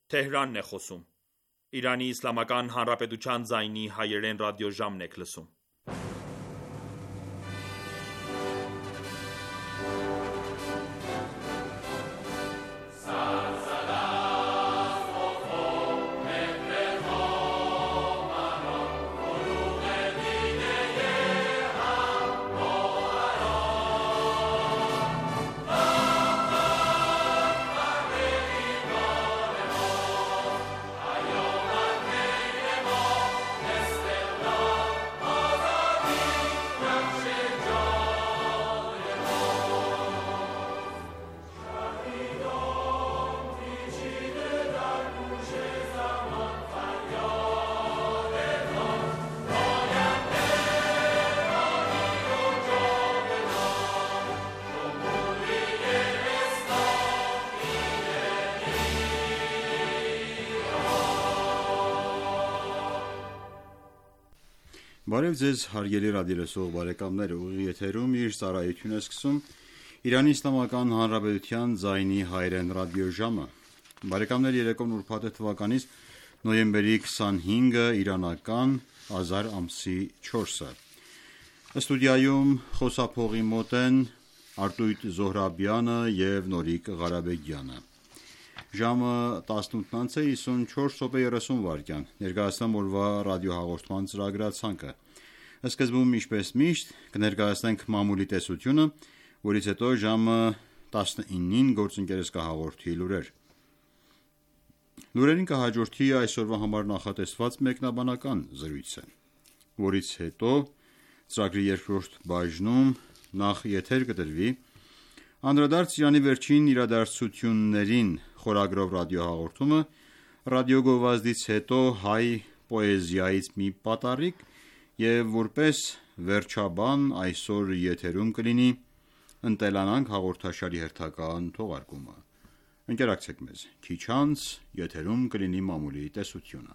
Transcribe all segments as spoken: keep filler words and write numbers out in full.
Թեհրանն է խոսում։ Իրանի Իսլամական Հանրապետության ձայնի հայերեն ռադիոժամն եք լսում։ Բարև ձեզ հարգելի ռադիոլսող բարեկամներ, ուղիղ եթերում իր ծառայությունը սկսում Իրանի Իսլամական Հանրապետության ձայնի հայերեն ռադիոժամը։ Բարեկամներ, երեկոն ուրբաթ թվականից նոյեմբերի քսանհինգը իրանական ազար ամսի չորսը։ Ստուդիայում խոսափողի մոտ են Արտույտ Զոհրաբյանը և Նորիկ Ղարաբեգյանը։ Ժամը տասնութ անց է հիսունչորս րոպե երեսուն վայրկյան։ Ներկայացնեմ օրվա ռադիոհաղորդման ծրագրացանկը։ Սկզբում, ինչպես միշտ, կներկայացնենք մամուլի տեսությունը, որից հետո ժամը տասնինին գործընկերս կհաղորդի լուրեր։ Լուրերին կհաջորդի այսօրվա համար նախատեսված մեկնաբանական զրույցը, որից հետո ծրագրի երկրորդ բաժնում նախ եթեր կտրվի «Անդրադարձ Իրանի վերջին իրադարձություններին» խորագրով ռադիոհաղորդումը, ռադիոգովազդից հետո հայ պոեզիայից մի պատառիկ և որպես վերջաբան այսօր եթերում կլինի «Ընտելանանք» հաղորդաշարի հերթական թողարկումը։ Ընկերակցեք մեզ, քիչ անց եթերում կլինի մամուլի տեսությունը։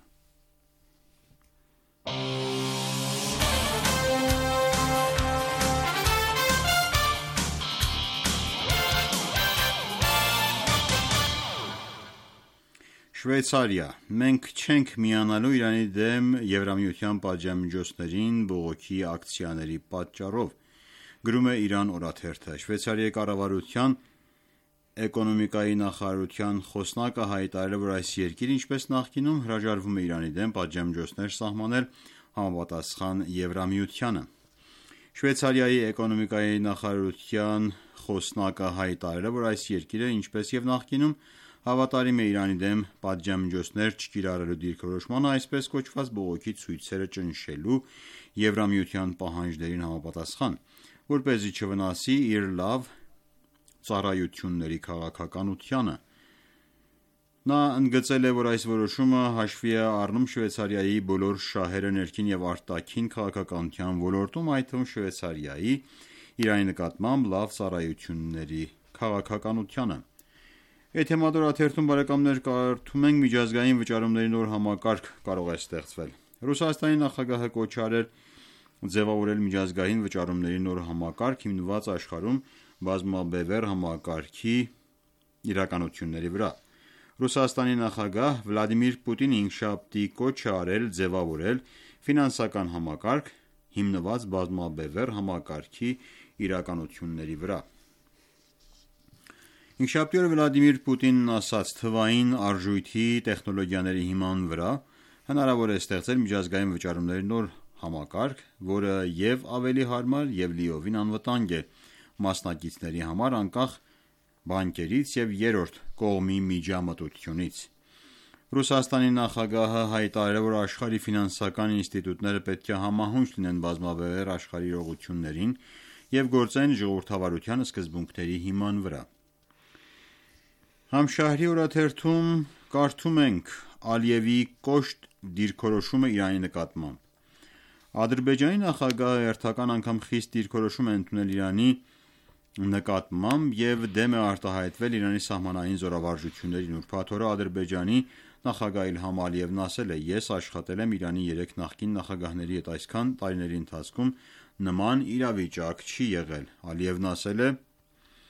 Շվեյցարիա. Մենք չենք միանալու Իրանի դեմ Եվրամիության պատժամիջոցներին բողոքի ակցիաների պատճառով, գրում է Իրան օրաթերթը։ Շվեյցարիայի կառավարության էկոնոմիկայի նախարարության խոսնակը հայտարարել է, որ այս երկիրը, ինչպես նախկինում, հրաժարվում է Իրանի դեմ պատժամիջոցներ սահմանել համապատասխան Եվրամիությանը։ Շվեյցարիայի էկոնոմիկայի նախարարության խոսնակը հայտարարել է, որ այս երկիրը, ինչպես և նախկինում, հավատարիմ է Իրանի դեմ պատժամիջոցներ չկիրառելու դիրքորոշմանը, այսպես կոչված բողոքի ցույցերը ճնշելու Եվրամիության պահանջներին համապատասխան, որպեսզի չվնասի իր լավ ծառայությունների քաղաքականությանը։ Նա ընդգծել է, որ այս որոշումը հաշվի է առնում Շվեյցարիայի բոլոր շահերը ներքին և արտաքին քաղաքականության ոլորտում, այդ թվում Շվեյցարիայի Իրանի նկատմամբ լավ ծառայությունների քաղաքականությանը։ Էթեմադոր աթերթում բարեկամներ կարդում ենք միջազգային վճարումների նոր համակարգ կարող է ստեղծվել։ Ռուսաստանի նախագահը կոչ արել ձևավորել միջազգային վճարումների նոր համակարգ, հիմնված աշխարհում բազմաբևեռ համակարգի իրականությունների վրա։ Ռուսաստանի նախագահ Վլադիմիր Պուտինը հինգշաբթի կոչ է արել ձևավորել ֆինանսական համակարգ, հիմնված բազմաբևեռ համակարգի իրականությունների վրա։ Հինգշաբթի օրը Վլադիմիր Պուտինն ասաց. «Թվային արժույթի տեխնոլոգիաների հիման վրա հնարավոր է ստեղծել միջազգային վճարումների նոր համակարգ, որը և ավելի հարմար և լիովին անվտանգ է մասնակիցների համար, անկախ բանկերից և երրորդ կողմի միջամտությունից»։ Ռուսաստանի նախագահը հայտարարել է, որ աշխարհի ֆինանսական ինստիտուտները պետք է համահունչ լինեն բազմաբևեռ աշխարհի իրողություններին և գործեն ժողովրդավարության սկզբունքների հիման վրա։ Համշահրի օրաթերթում կարդում ենք. «Ալիևի կոշտ դիրքորոշումը Իրանի նկատմամբ»։ Ադրբեջանի նախագահը հերթական անգամ խիստ դիրքորոշում է ընդունել Իրանի նկատմամբ և դեմ է արտահայտվել Իրանի սահմանային զորավարժություններին։ Ուրբաթ օրը Ադրբեջանի նախագահ Իլհամ Ալիևն ասել է. «Ես աշխատել եմ Իրանի երեք նախկին նախագահների հետ, այսքան տարիների ընթացքում նման իրավիճակ չի եղել»։ Ալիևն ասել է.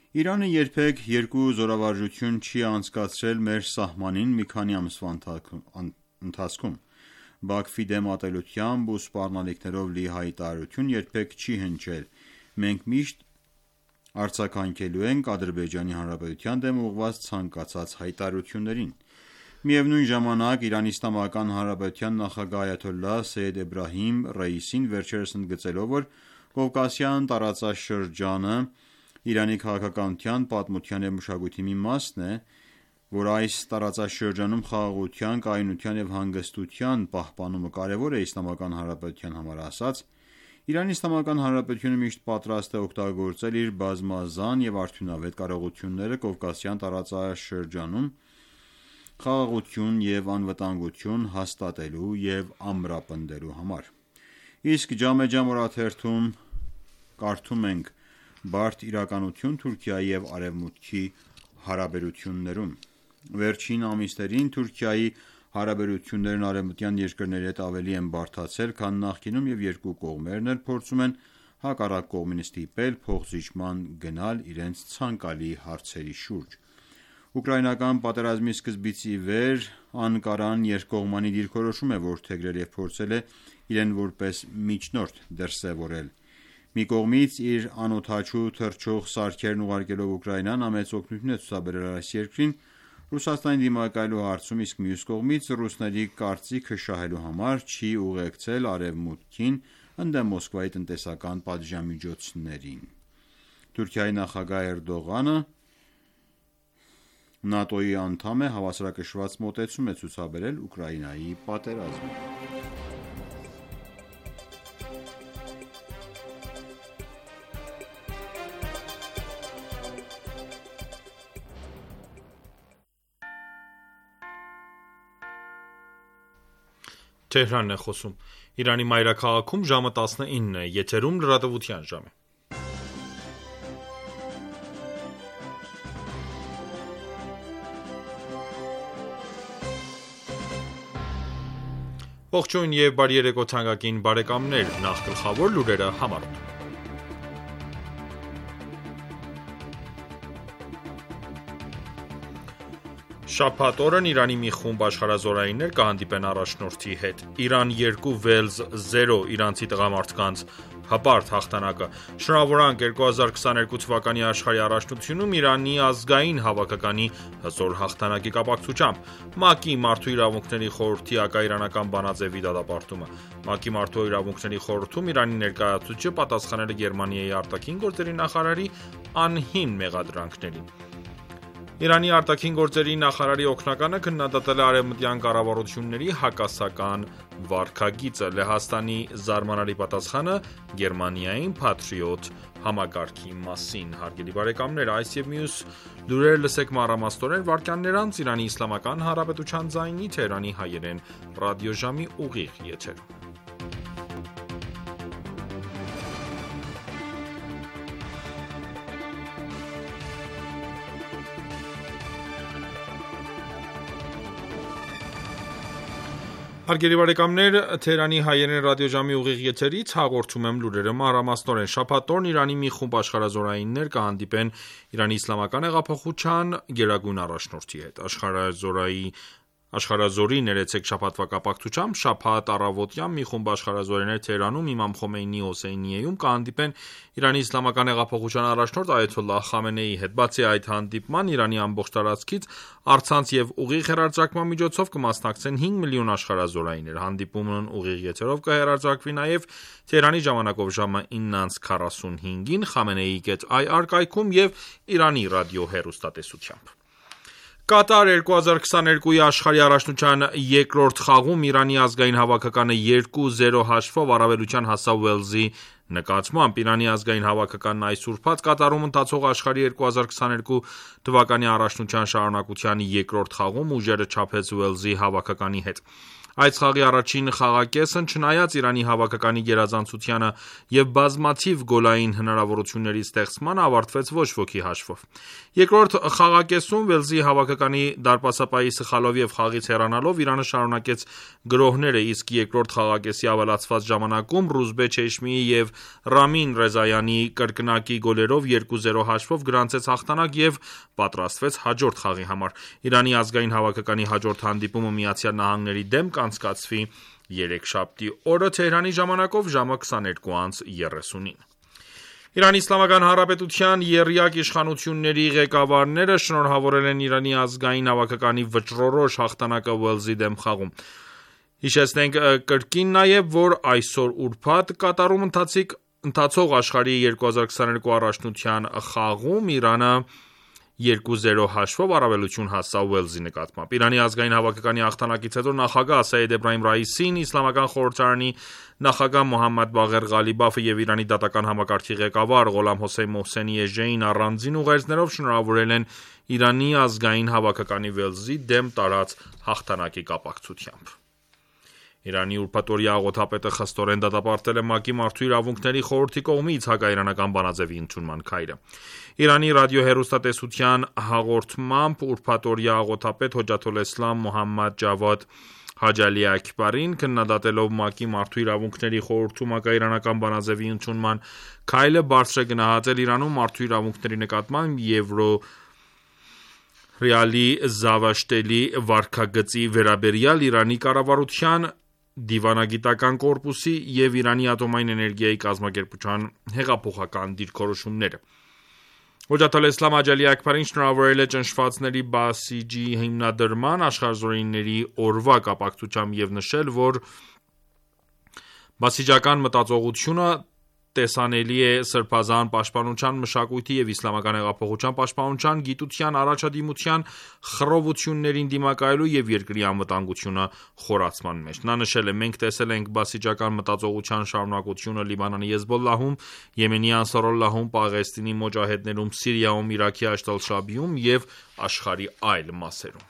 Իրանը երբեք երկու զորավարժություն չի անցկացրել մեր սահմանին մի քանի ամսվա ընթացքում: Բաքվի դեմ ատելությամբ ու սպառնալիքներով լի հայտարարություն երբեք չի հնչել: Մենք միշտ արձագանքելու ենք Ադրբեջանի Հանրապետության դեմ ուղղված ցանկացած հայտարարություններին: Միևնույն ժամանակ, Իսլամական Հանրապետության նախագահ այաթոլլահ Սեյեդ Էբրահիմ Ռայիսին վերջերս ընդգծելով, որ Կովկասյան տարածաշրջանը Իրանի քաղաքականության, պատմության և մշակույթի մի մասն է, որ այս տարածաշրջանում խաղաղության, կայունության և հանգստության պահպանումը կարևոր է Իսլամական Հանրապետության համար, ասաց. «Իսլամական Հանրապետությունը միշտ պատրաստ է օգտագործել իր բազմազան և արդյունավետ կարողությունները Կովկասյան տարածաշրջանում խաղաղություն և անվտանգություն հաստատելու և ամրապնդելու համար»: Իսկ «Ջամե Ջամ» օրաթերթում կարդում ենք. «Բարդ իրականություն Թուրքիայի և Արևմուտքի հարաբերություններում: Վերջին ամիսներին Թուրքիայի հարաբերություններն արևմտյան երկրների հետ ավելի են բարդացել, քան նախկինում և երկու կողմերն էլ փորձում են հակառակ կողմին ստիպել փոխզիջման գնալ իրենց ցանկալի հարցերի շուրջ: Ուկրաինական պատերազմի սկզբից ի վեր Անկարան երկկողմանի դիրքորոշում է որդեգրել և փորձել է իրեն որպես միջնորդ դրսևորել: Մի կողմից իր անօդաչու թռչող սարքերն ուղարկելով Ուկրաինան նա մեծ օգնություն է ցուցաբերել այս երկրին Ռուսաստանին դիմակայելու հարցում, իսկ մյուս կողմից ռուսների կարծիքը շահելու համար չի ուղեկցել Արևմուտքին ընդդեմ Մոսկվայի տնտեսական պատժամիջոցներին: Թուրքիայի նախագահ Էրդողանը ՆԱՏՕ-ի անդամ է, հավասարակշռված մոտեցում է ցուցաբերել Ուկրաինայի պատերազմին: Ողջույն և բարի երեկո թանկագին բարեկամներ: Նախ գլխավոր լուրերը համարոտ: Շաբաթ օրն Իրանի մի խումբ աշխարհազորայիններ կհանդիպեն առաջնորդի հետ: Իրան երկու, Վելս զերո. իրանցի տղամարդկանց հպարտ հաղթանակը: Շնորհավորանք երկու հազար քսաներկու թվականի աշխարհի առաջնությունում Իրանի ազգային հավաքականի հզոր հաղթանակի կապակցությամբ: ՄԱԿ-ի Մարդու իրավունքների խորհրդի հակաիրանական բանաձևի դատապարտումը: ՄԱԿ-ի Մարդու իրավունքների խորհրդում Իրանի ներկայացուցիչը պատասխանել է Գերմանիայի արտաքին գործերի նախարարի անհիմն մեղադրանքներին: Իրանի արտաքին գործերի նախարարի օգնականը քննադատել է արևմտյան կառավարությունների հակասական վարքագիծը: Լեհաստանի զարմանալի պատասխանը Գերմանիային Patriot համակարգի մասին: Այս և մյուս լուրերը լսեք մանրամասնորեն վայրկյաններ անց Իսլամական Հանրապետության ձայնի Թեհրանի հայերեն ռադիոժամի ուղիղ եթերում: Հարգելի բարեկամներ, Թեհրանի հայերեն ռադիոժամի ուղիղ եթերից հաղորդում եմ լուրերը մանրամասնորեն: Շաբաթ օրն Իրանի մի խումբ աշխարհազորայիններ կհանդիպեն ԻԻՀ գերագույն առաջնորդի հետ: Աշխարհազորի ներեցեք շաբաթվա կապակցությամբ շաբաթ առավոտյան մի խումբ աշխարհազորայիններ Թեհրանում Իմամ Խոմեյնիի Հոսեյնիեում կհանդիպեն ԻԻՀ առաջնորդ այաթոլլահ Խամենեիի հետ: Բացի այդ հանդիպման, Իրանի ամբողջ տարածքից առցանց և ուղիղ հեռարձակման միջոցով կմասնակցեն հինգ միլիոն աշխարհազորայիններ: Հանդիպումն ուղիղ եթերով կհեռարձակվի նաև Թեհրանի ժամանակով ժամը ինը անց քառասունհինգին Խամենեի կետ այ առ կայքում և Իրանի ռադիոհեռուստատեսությամբ: Կատար երկու հազար քսաներկուի աշխարհի առաջնության երկրորդ խաղում Իրանի ազգային հավաքականը երկու զիրո հաշվով առավելության հասավ Ուելսի նկատմամբ: Իրանի ազգային հավաքականն այս ուրբաթ Կատարում ընթացող աշխարհի երկու հազար քսաներկու թվականի առաջնության շարունակության երկրորդ խաղում ուժերը չափեց Ուելսի հավաքականի հետ: Այս խաղի առաջին խաղակեսն չնայած Իրանի հավաքականի գերազանցությանը և բազմաթիվ գոլային հնարավորությունների ստեղծմանը ավարտվեց ոչ ոքի հաշվով։ Երկրորդ խաղակեսում Վելսի հավաքականի դարպասապահի սխալով և խաղից հեռանալով Իրանը շարունակեց գրոհները, իսկ երկրորդ խաղակեսի ավելացված ժամանակում Ռուզբե Չեշմիի և Ռամին Ռեզայանի կրկնակի գոլերով երկու զիրո հաշվով գրանցեց հաղթանակ և պատրաստվեց հաջորդ խաղի համար։ Իրանի ազգային հավաքականի հաջորդ հանդիպումը ԱՄՆ-ի դեմ կանցկացվի երեքշաբթի օրը Թեհրանի ժամանակով ժամը քսաներկու անց երեսունին։ Իրանի Իսլամական Հանրապետության եռյակ իշխանությունների ղեկավարները շնորհավորել են Իրանի ազգային հավաքականի վճռորոշ հաղթանակը Ուելսի դեմ խաղում։ Հիշեցնենք կրկին նաև, որ այսօր ուրբաթ Կատարում ընթացող աշխարհի երկու հազար քսաներկու առաջնության խաղում Իրանը երկու զիրո հաշվով առավելություն հասավ Ուելսի նկատմամբ։ Իրանի ազգային հավաքականի հաղթանակից հետո նախագահ Սայեդ Էբրահիմ Ռայիսին, Իսլամական խորհրդարանի նախագահ Մոհամմադ Բաղեր Ղալիբաֆը և Իրանի դատական համակարգի ղեկավար Ղոլամ Հոսեյն Մոհսենի էժեին առանձին ուղերձներով շնորհավորել են Իրանի ազգային հավաքականի Ուելսի դեմ տարած հաղթանակի կապակցությամբ։ Իրանի ուրբաթօրյա աղոթապետը խստորեն դատապարտել է ՄԱԿ-ի Մարդու իրավունքների խորհրդի կողմից հակաիրանական բանաձևի ընդունման քայլը։ Իրանի ռադիոհեռուստատեսության հաղորդմամբ ուրբաթօրյա աղոթապետ Հոջաթոլէսլամ Մոհամմադ Ջավադ Հաջալի Աքբարին քննադատելով ՄԱԿ-ի Մարդու իրավունքների խորհրդում հակաիրանական բանաձևի ընդունման քայլը բարձր է գնահատել Իրանում մարդու իրավունքների նկատմամբ Եվրոռեալի Զավաշտելի վարքագծի վերաբերյալ Իրանի կառավարության դիվանագիտական կորպուսի և Իրանի ատոմային էներգիայի կազմակերպության հեղափոխական դիրքորոշումները։ Հոջաթոլէսլամ Հաջալի Աքբարին շնորհավորել է ճնշվածների Բասիջի հիմնադրման աշխարհազորայինների օրվա կապակցությամբ և նշել, որ բասիջական մտածողությունը տեսանելի է սրբազան պաշտպանության, մշակույթի և իսլամական հեղափոխության պաշտպանության, գիտության, առաջադիմության, խռովություններին դիմակայելու և երկրի անվտանգությունը խորացման մեջ։ Նա նշել է. «Մենք տեսել ենք բասիջական մտածողության շարունակությունը Լիբանանի Հեզբոլլահում, Եմենի Անսարալլահում, Պաղեստինի մոջահեդներում, Սիրիայում, Իրաքի Աշտ ալ-Շաաբիում և աշխարհի այլ մասերում»։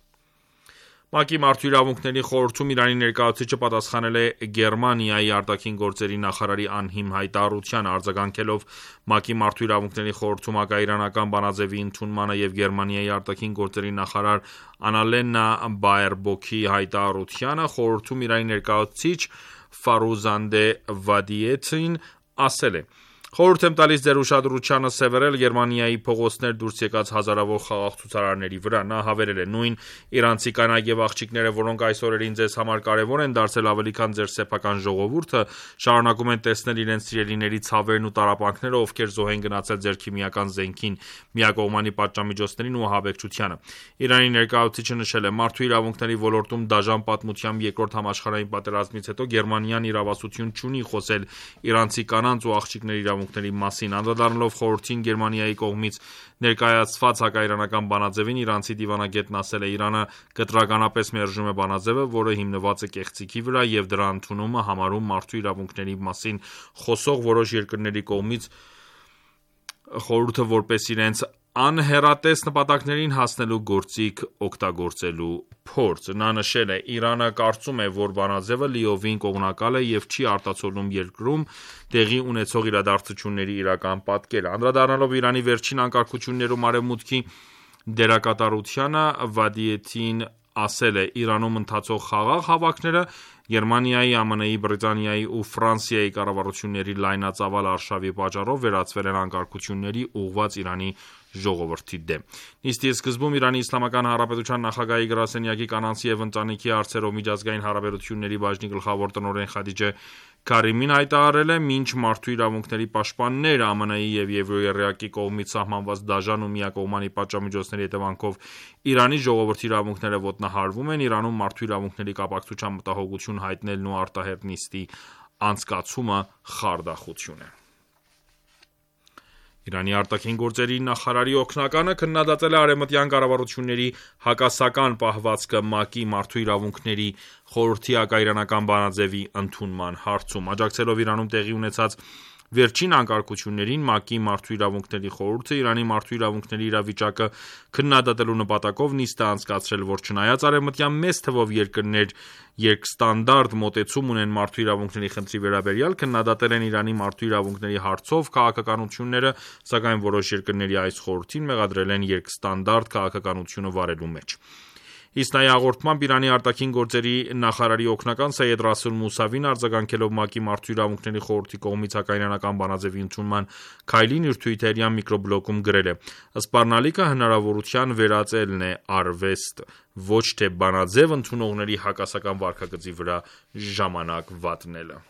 ՄԱԿ-ի Մարդու իրավունքների խորհրդում Իրանի ներկայացուցիչը պատասխանել է Գերմանիայի արտաքին գործերի նախարարի անհիմն հայտարարությանը։ Արձագանքելով ՄԱԿ-ի Մարդու իրավունքների խորհրդում հակաիրանական բանաձևի ընդունմանը և Գերմանիայի արտաքին գործերի նախարար Աննալենա Բայերբոքի հայտարարությանը, խորհրդում Իրանի ներկայացուցիչ Ֆարուզանդե Վադիեթին ասել է. «Խորհուրդ եմ տալիս ձեր ուշադրությանը սևեռել Գերմանիայի փողոցներ դուրս եկած հազարավոր խաղաղ ցուցարարների վրա»։ Նա հավելել է. «Նույն իրանցի կանայք և աղջիկները, որոնք այս օրերին ձեզ համար կարևոր են դարձել ավելի քան ձեր սեփական ժողովուրդը, շարունակում են տեսնել իրենց սիրելիների ցավերն ու տառապանքները, ովքեր զոհ են գնացել ձեր քիմիական զենքին, միակողմանի պատժամիջոցներին ու ահաբեկչությանը»։ Իրանի ներկայացուցիչը նշել է. «Մարդու իրավունքների ոլորտում դաժան պատմությամբ երկրորդ համաշխարհային պատերազմից հետո Գերմանիան իրավասություն չունի խոսել իրանցի կանանց ու աղջիկների իրավունքների մասին»։ Անդրադառնալով խորհրդին Գերմանիայի կողմից ներկայացված հակաիրանական բանաձևին, իրանցի դիվանագետն ասել է. «Իրանը կտրականապես մերժում է բանաձևը, որը հիմնված է կեղծիքի վրա և դրա ընդունումը համարում մարդու իրավունքների մասին խոսող որոշ երկրների կողմից խորհուրդը որպես իրենց անհեռատես նպատակներին հասնելու գործիք օգտագործելու փորձ»։ Նա նշել է. «Իրանը կարծում է, որ բանաձևը լիովին կողմնակալ է և չի արտացոլում երկրում տեղի ունեցող իրադարձությունների իրական պատկերը»։ Անդրադառնալով Իրանի վերջին անկարգություններում Արևմուտքի դերակատարությանը, Վադիեթին ասել է. «Իրանում ընթացող խաղաղ հավաքները Գերմանիայի, ԱՄՆ-ի, Բրիտանիայի ու Ֆրանսիայի կառավարությունների լայնածավալ արշավի պատճառով վերածվել են անկարգությունների՝ ուղղված Իրանի ժողովրդի դեմ»։ Նիստի սկզբում Իրանի Իսլամական Հանրապետության նախագահի գրասենյակի կանանցի և ընտանիքի հարցերով միջազգային հարաբերությունների բաժնի գլխավոր տնօրեն Խադիջե Քարիմին հայտարարել է. «Մինչ մարդու իրավունքների պաշտպաններ ԱՄՆ-ի և Եվրոեռակի կողմից սահմանված դաժան ու միակողմանի պատժամիջոցների հետևանքով Իրանի ժողովրդի իրավունքները ոտնահարվում են, Իրանում մարդու իրավունքների կապակցությամբ մտահոգություն հայտնելն ու արտահերթ նիստի անցկացումը խարդախություն է»։ Իրանի արտաքին գործերի նախարարի օգնականը քննադատել է արևմտյան կառավարությունների հակասական պահվածքը ՄԱԿ-ի Մարդու իրավունքների խորհրդի հակաիրանական բանաձևի ընդունման հարցում։ Աջակցելով Իրանում տեղի ունեցած Վերջին անկարգություններին ՄԱԿ-ի Մարդու իրավունքների խորհուրդը Իրանի մարդու իրավունքների իրավիճակը քննադատելու նպատակով նիստ է անցկացրել, որ չնայած արևմտյան մեծ թվով երկրներ երկստանդարտ մոտեցում ունեն մարդու իրավունքների խնդրի վերաբերյալ, քննադատել են Իրանի մարդու իրավունքների հարցով քաղաքականությունները, սակայն որոշ երկրների այս խորհրդին մեղադրել են երկստանդարտ քաղաքականությունը վարելու մեջ։ Իսնայի հաղորդմամբ Իրանի արտաքին գործերի նախարարի օգնական Սեյեդ Ռասուլ Մուսավին արձագանքելով ՄԱԿ-ի Մարդու իրավունքների խորհրդի կողմից հակաիրանական բանաձևի ընդունման քայլին իր թվիթերյան միկրոբլոգում գրել է. «Սպառնալիքը հնարավորության վերածելն է արվեստ, ոչ թե բանաձև ընդունողների հակասական վարքագծի վրա ժամանակ վատնելը»։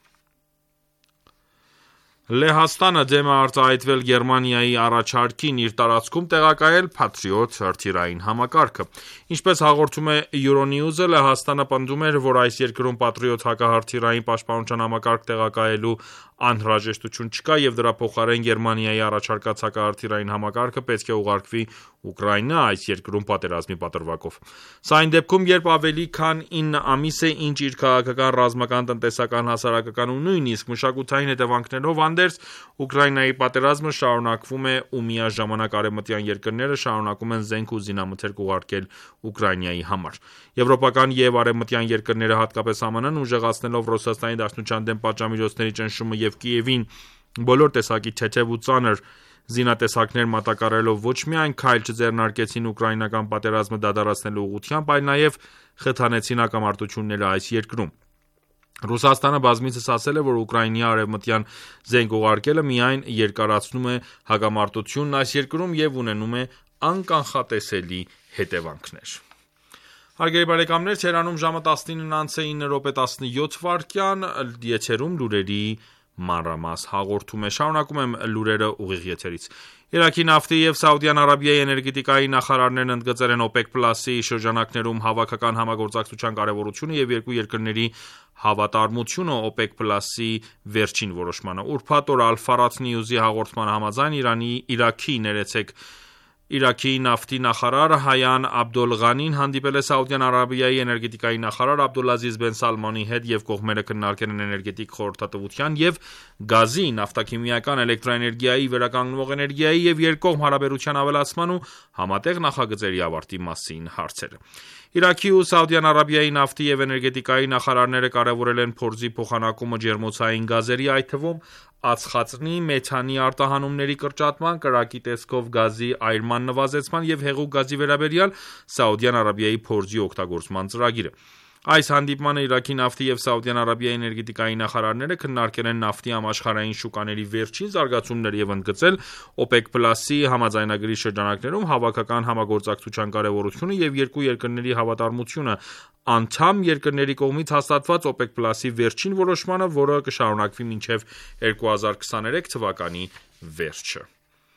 Լեհաստանը դեմ է արտահայտվել Գերմանիայի առաջարկին իր տարածքում տեղակայել Patriot հրթիռային համակարգը։ Ինչպես հաղորդում է Euronews-ը, Լեհաստանը պնդում էր, որ այս երկրում Patriot հակահրթիռային պաշտպանության համակարգ տեղակայելու անհրաժեշտություն չկա և դրա փոխարեն Գերմանիայի առաջարկած հակահրթիռային համակարգը պետք է ուղարկվի Ուկրաինա այս երկրում պատերազմի պատրվակով։ Սա այն դեպքում, երբ ավելի քան ինը ամիս է, ինչ իր քաղաքական, ռազմական, տնտեսական, հասարակական ու նույնիսկ մշակութային հետևանքներով հանդերձ Ուկրաինայի պատերազմը շարունակվում է ու միաժամանակ արևմտյան երկրները շարունակում են զենք ու զինամթերք ուղարկել Ուկրաինայի համար։ Եվրոպական և արևմտյան երկրները, հատկապես ԱՄՆ-ն, ուժեղացնելով Ռուսաստանի Դաշնության դեմ պատժամիջոցների ճնշումը և Կիևին բոլոր տեսակի թեթև ու ծանր զինատեսակներ մատակարարելով ոչ միայն քայլ չձեռնարկեցին ուկրաինական պատերազմը դադարեցնելու ուղղությամբ, այլ նաև խթանեցին հակամարտությունները այս երկրում։ Ռուսաստանը բազմիցս ասել է, որ Ուկրաինայի արևմտյան զենք ուղարկելը միայն երկարացնում է հակամարտությունն այս երկրում և ունենում է անկանխատեսելի հետևանքներ։ Հարգելի բարեկամներ, Թերանում ժամը տասնինը անց է ինը րոպե տասնյոթ վայրկյան, եթերում լուրերի մանրամաս հաղորդում է։ Շարունակում եմ լուրերը ուղիղ եթերից։ Իրաքի նավթի և Սաուդյան Արաբիայի էներգետիկայի նախարարներն ընդգծել են OPEC+-ի շրջանակներում հավաքական համագործակցության կարևորությունը և երկու երկրների հավատարմությունը OPEC+-ի վերջին որոշմանը։ Ուրբաթ օր Al-Farat News-ի հաղորդման համաձայն Իրանի Իրաքի ներեցեք Իրաքի նավթի նախարար Հայան Աբդոլղանին հանդիպել է Սաուդյան Արաբիայի էներգետիկայի նախարար Աբդոլազիզ Բեն Սալմանի հետ և կողմերը քննարկել են էներգետիկ խորհրդատվության և գազի, նավթաքիմիական, էլեկտրաէներգիայի, վերականգնվող էներգիայի և երկկողմ հարաբերության ավելացման ու համատեղ նախագծերի ավարտի մասին հարցերը։ Իրաքի ու Սաուդյան Արաբիայի նավթի և էներգետիկայի նախարարները կարևորել են փորձի փոխանակումը ջերմոցային գազերի, այդ թվում ածխածնի, մեթանի արտահանումների կրճատման, կրակի տեսքով գազի այրման նվազեցման և հեղուկ գազի վերաբերյալ Սաուդյան Արաբիայի փորձի օգտագործման ծրագիրը։ Այս հանդիպմանը Իրաքի նավթի և Սաուդյան Արաբիայի էներգետիկայի նախարարները քննարկել են նավթի համաշխարհային շուկաների վերջին զարգացումները և ընդգծել OPEC+-ի համաձայնագրի շրջանակներում հավաքական համագործակցության կարևորությունը և երկու երկրների հավատարմությունը անդամ երկրների կողմից հաստատված OPEC+-ի վերջին որոշմանը, որը կշարունակվի մինչև երկու հազար քսաներեք թվականի վերջը։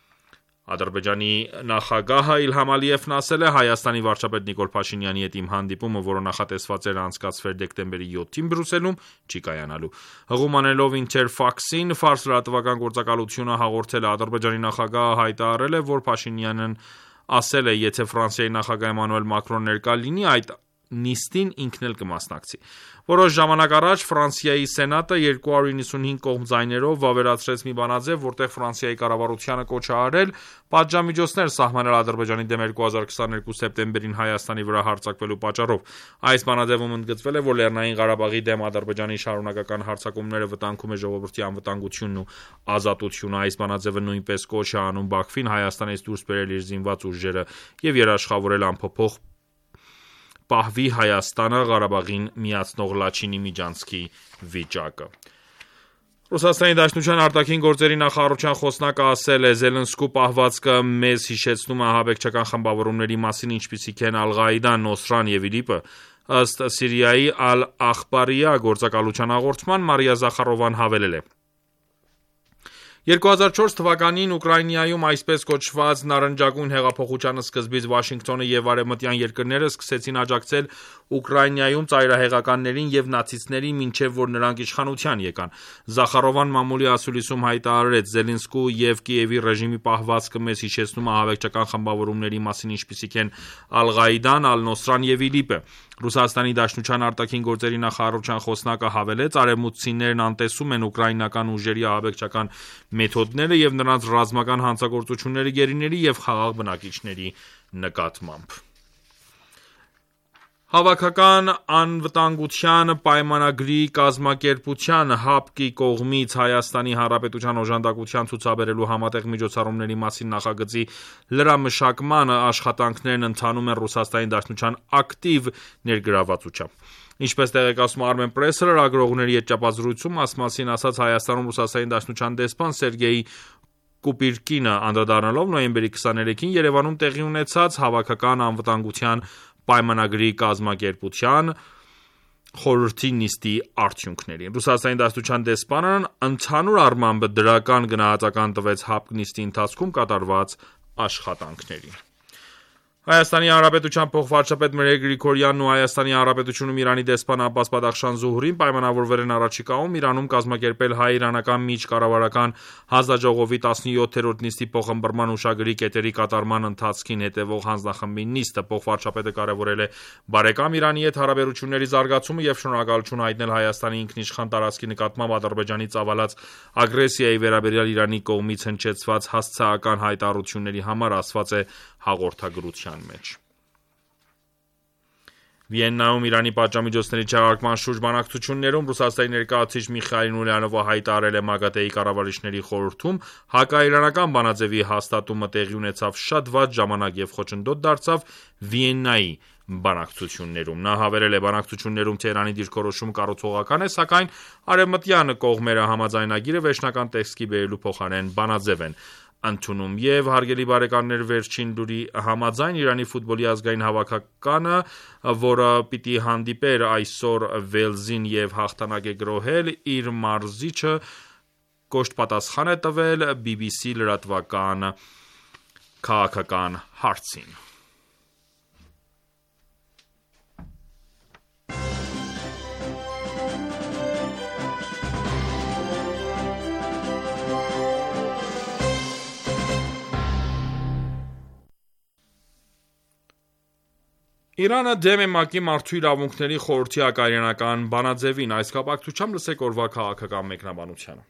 Ադրբեջանի նախագահը Իլհամ Ալիևն ասել է. «Հայաստանի վարչապետ Նիկոլ Փաշինյանի հետ իմ հանդիպումը, որը նախատեսված էր անցկացվեր դեկտեմբերի յոթին Բրյուսելում, չի կայանալու»։ Հղում անելով Ինտերֆաքսին, Ֆարս լրատվական գործակալությունը հաղորդել է. Ադրբեջանի նախագահը հայտարարել է, որ Փաշինյանն ասել է. «Եթե Ֆրանսիայի նախագահ Էմանուել Մակրոն ներկա լինի, այդ նիստին ինքն էլ կմասնակցի»։ Որոշ ժամանակ առաջ Ֆրանսիայի Սենատը երկու հարյուր իննսունհինգ կողմ ձայներով վավերացրեց մի բանաձև, որտեղ Ֆրանսիայի կառավարությանը կոչ է արել պատժամիջոցներ սահմանել Ադրբեջանի դեմ երկու հազար քսաներկու սեպտեմբերին Հայաստանի վրա հարձակվելու պատճառով։ Այս բանաձևում ընդգծվել է, որ Լեռնային Ղարաբաղի դեմ Ադրբեջանի շարունակական հարձակումները վտանգում է ժողովրդի անվտանգությունն ու ազատությունը։ Այս բանաձևը նույնպես կոչ է անում Բաքվին Հայաստանից դուրս բերել իր զինված ուժերը և երաշխավորել անփոփոխ պահվի Հայաստանը Ղարաբաղին միացնող Լաչինի միջանցքի վիճակը։ Ռուսաստանի Դաշնության արտաքին գործերի նախարարության խոսնակը ասել է. «Զելենսկու պահվածքը մեզ հիշեցնում է ահաբեկչական խմբավորումների մասին, ինչպիսիք են Ալ-Ղաիդան, Նոսրան և ԻԼԻՊ-ը»։ Ըստ Սիրիայի Ալ-Ախբարիա գործակալության հաղորդման, Մարիա Զախարովան հավելել է. երկու հազար չորս թվականին Ուկրաինայում այսպես կոչված նարնջագույն հեղափոխության սկզբից Վաշինգտոնը եւ արևմտյան երկրները սկսեցին աջակցել Ուկրաինայում ծայրահեղականներին եւ նացիստներին մինչեւ որ նրանք իշխանության եկան։ Զախարովան մամուլի ասուլիսում հայտարարեց. Զելենսկու եւ Կիևի ռեժիմի պահվածքը մեզ հիշեցնում է ահաբեկչական խմբավորումների մասին, ինչպիսիք են Ալ-Ղաիդան, Ալ-Նոսրան եւ Իլիպը։ Ռուսաստանի Դաշնության արտաքին գործերի նախարարության խոսնակը հավելեց. արևմուտքցիներն անտեսում են ուկրաինական ուժերի ահաբեկչական մեթոդները եւ նրանց ռազմական հանցագործությունները գերիների եւ խաղաղ բնակիչների նկատմամբ։ Հավաքական անվտանգության պայմանագրի կազմակերպության ՀԱՊԿ-ի կողմից Հայաստանի Հանրապետության օժանդակության ցուցաբերելու համատեղ միջոցառումների մասին նախագծի լրամշակման աշխատանքներն ընթանում են Ռուսաստանի Դաշնության ակտիվ ներգրավվածությամբ։ Ինչպես տեղեկացնում է Armen Press-ը, լրագրողների հետ ճապազրույցում այս մասին ասաց Հայաստանում Ռուսաստանի Դաշնության դեսպան Սերգեյ Կուպիրկինը, անդրադառնալով նոյեմբերի քսաներեքին Երևանում տեղի ունեցած հավաքական անվտանգության պայմանագրի կազմակերպության խորհրդի նիստի արդյունքներին։ Ռուսաստանի Դաշնության դեսպանն ընդհանուր առմամբ դրական գնահատական տվեց ՀԱՊԿ նիստի ընթացքում կատարված աշխատանքներին։ Հայաստանի Հանրապետության փոխվարչապետ Մհեր Գրիգորյանն ու Հայաստանի Հանրապետությունում Իրանի դեսպան Աբբաս Բադախշան Զուհրին պայմանավորվել են առաջիկայում Իրանում կազմակերպել հայ-իրանական միջկառավարական հանձնաժողովի տասնյոթերորդ նիստի փոխըմբռնման ուշագրի կետերի կատարման ընթացքին հետևող հանձնախմբի նիստը։ Փոխվարչապետը կարևորել է բարեկամ Իրանի հետ հարաբերությունների զարգացումը եւ շնորհակալություն հայտնել Հայաստանի ինքնիշխան տարածքի նկատմամբ Ադրբեջանի ծավալած ագրեսիայի վերաբերյալ Իրանի կողմից հնչեցված հասցեական հայտարարությունների համար, ասված է հաղորդագրության մեջ։ Վիեննայում Իրանի պատժամիջոցների չեղարկման շուրջ բանակցություններում Ռուսաստանի ներկայացուցիչ Միխայիլ Ուլյանովը հայտարարել է ՄԱԳԱՏԷ-ի կառավարիչների խորհրդում հակաիրանական բանաձևի հաստատումը տեղի ունեցավ շատ վատ ժամանակ եւ խոչընդոտ դարձավ Վիեննայի բանակցություններում։ Նա հավելել է. բանակցություններում Թեհրանի դիրքորոշումը կառուցողական է, սակայն արևմտյան կողմերը համաձայնագիրը վերջնական տեքստի բերելու փոխարեն բանաձև են ընդունում եւ հարգելի բարեկամներ, վերջին լուրի համաձայն Իրանի ֆուտբոլի ազգային հավաքականը, որը պիտի հանդիպեր այսօր Վելզին եւ հաղթանակ է գրոհել, իր մարզիչը կոշտ պատասխան է տվել բի բի սի լրատվական քաղաքական հարցին։ Իրանը դեմ է ՄԱԿ-ի մարդու իրավունքների խորհրդի հակաիրանական բանաձևին։ Այս կապակցությամբ լսեք օրվա քաղաքական մեկնաբանությունը։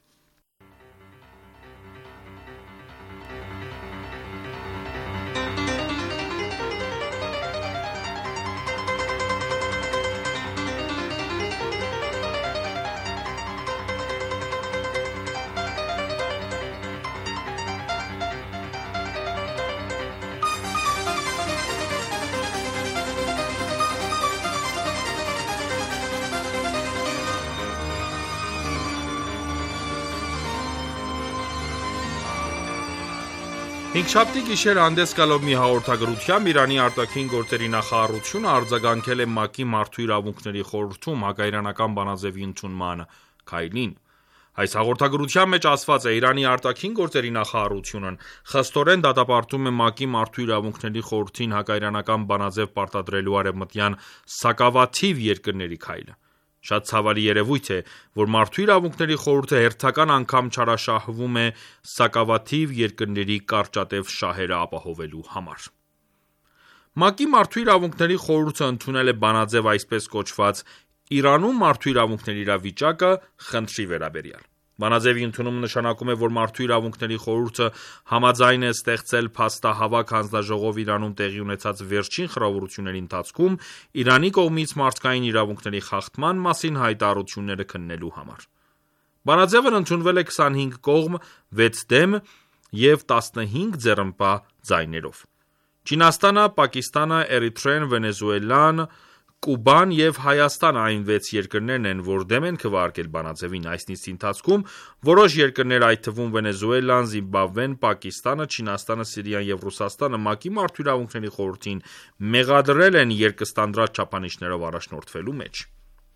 Հինգշաբթի գիշեր հանդես գալով մի հաղորդագրությամբ Իրանի արտաքին գործերի նախարարությունը արձագանքել է ՄԱԿ-ի մարդու իրավունքների խորհրդում հակաիրանական բանաձևի ընդունման քայլին։ Այս հաղորդագրության մեջ ասված է. Իրանի արտաքին գործերի նախարարությունն խստորեն դատապարտում է ՄԱԿ-ի մարդու իրավունքների խորհրդին հակաիրանական բանաձև պարտադրելու արևմտյան սակավաթիվ երկրների քայլը։ Շատ ցավալի երևույթ է, որ մարդու իրավունքների խորհուրդը հերթական անգամ չարաշահվում է սակավաթիվ երկրների կարճատև շահերը ապահովելու համար։ ՄԱԿ-ի մարդու իրավունքների խորհուրդը ընդունել է բանաձև այսպես կոչված Իրանում մարդու իրավունքների իրավիճակը խնդրի վերաբերյալ։ Բանաձևի ընդունումը նշանակում է, որ մարդու իրավունքների խորհուրդը համաձայն է ստեղծել փաստահավաք հանձնաժողով Իրանում տեղի ունեցած վերջին խռովությունների ընթացքում Իրանի կողմից մարդկային իրավունքների խախտման մասին հայտարարությունները քննելու համար։ Բանաձևն ընդունվել է քսանհինգ կողմ, վեց դեմ եւ տասնհինգ ձեռնպահ ձայներով։ Չինաստանը, Պակիստանը, Էրիթրեն, Վենեսուելան, Կուբան եւ Հայաստանը այն վեց երկրներն են, որ դեմ են քվեարկել բանաձևին։ Այս նիստի ընթացքում որոշ երկրներ, այդ թվում Վենեսուելան, Զիմբաբվեն, Պակիստանը, Չինաստանը, Սիրիան եւ Ռուսաստանը ՄԱԿ-ի մարդու իրավունքների խորհրդին մեղադրել են երկստանդրատ չափանիշներով առաջնորդվելու մեջ։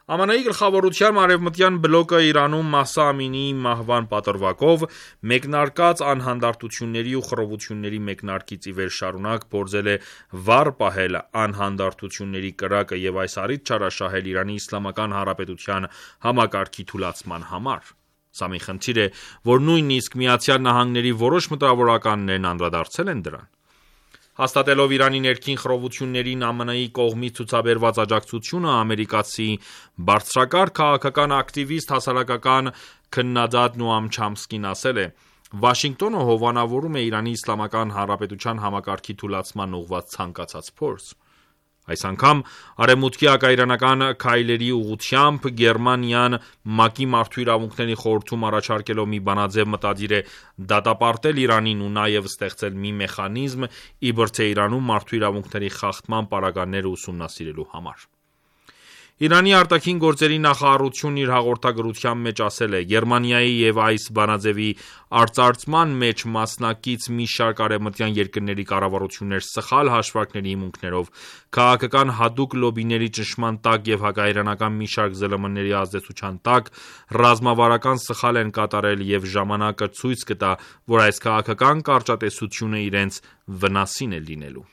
ԱՄՆ-ի գլխավորությամբ արևմտյան բլոկը Իրանում Մահսա Ամինիի մահվան պատրվակով մեկնարկած անհանդարտությունների ու խռովությունների մեկնարկից ի վեր շարունակ փորձել է վառ պահել անհանդարտությունների կրակը եւ այս առիթ չարաշահել Իրանի Իսլամական Հանրապետության համակարգի թուլացման համար։ Սա մի խնդիր է, որ նույնիսկ Միացյալ Նահանգների որոշ մտավորականներ անդրադարձել են դրան։ Հաստատելով Իրանի ներքին խռովություններին ԱՄՆ-ի կողմից ցուցաբերված աջակցությունը, ամերիկացի բարձրակարգ քաղաքական ակտիվիստ, հասարակական քննադատ Նոամ Չամսկին ասել է. «Վաշինգտոնը հովանավորում է Իրանի Իսլամական Հանրապետության համակարգի թուլացման ուղղված ցանկացած փորձ»։ Այս անգամ արևմուտքի հակաիրանական քայլերի ուղղությամբ Գերմանիան ՄԱԿ-ի Մարդու իրավունքների խորհրդում առաջարկելով մի բանաձև մտադիր է դատապարտել Իրանին ու նաև ստեղծել մի մեխանիզմ, իբր թե Իրանում մարդու իրավունքների խախտման պարագաները ուսումնասիրելու համար։ Իրանի արտաքին գործերի նախարարությունն իր հաղորդագրության մեջ ասել է. «Գերմանիայի և այս բանաձևի արծարծման մեջ մասնակից մի շարք արևմտյան երկրների կառավարություններ սխալ հաշվարկների հիմունքներով, քաղաքական հատուկ լոբբիների ճնշման տակ և հակաիրանական մի շարք ԶԼՄ-ների ազդեցության տակ ռազմավարական սխալ են կատարել և ժամանակը ցույց կտա, որ այս քաղաքական կարճատեսությունը իրենց վնասին է լինելու»։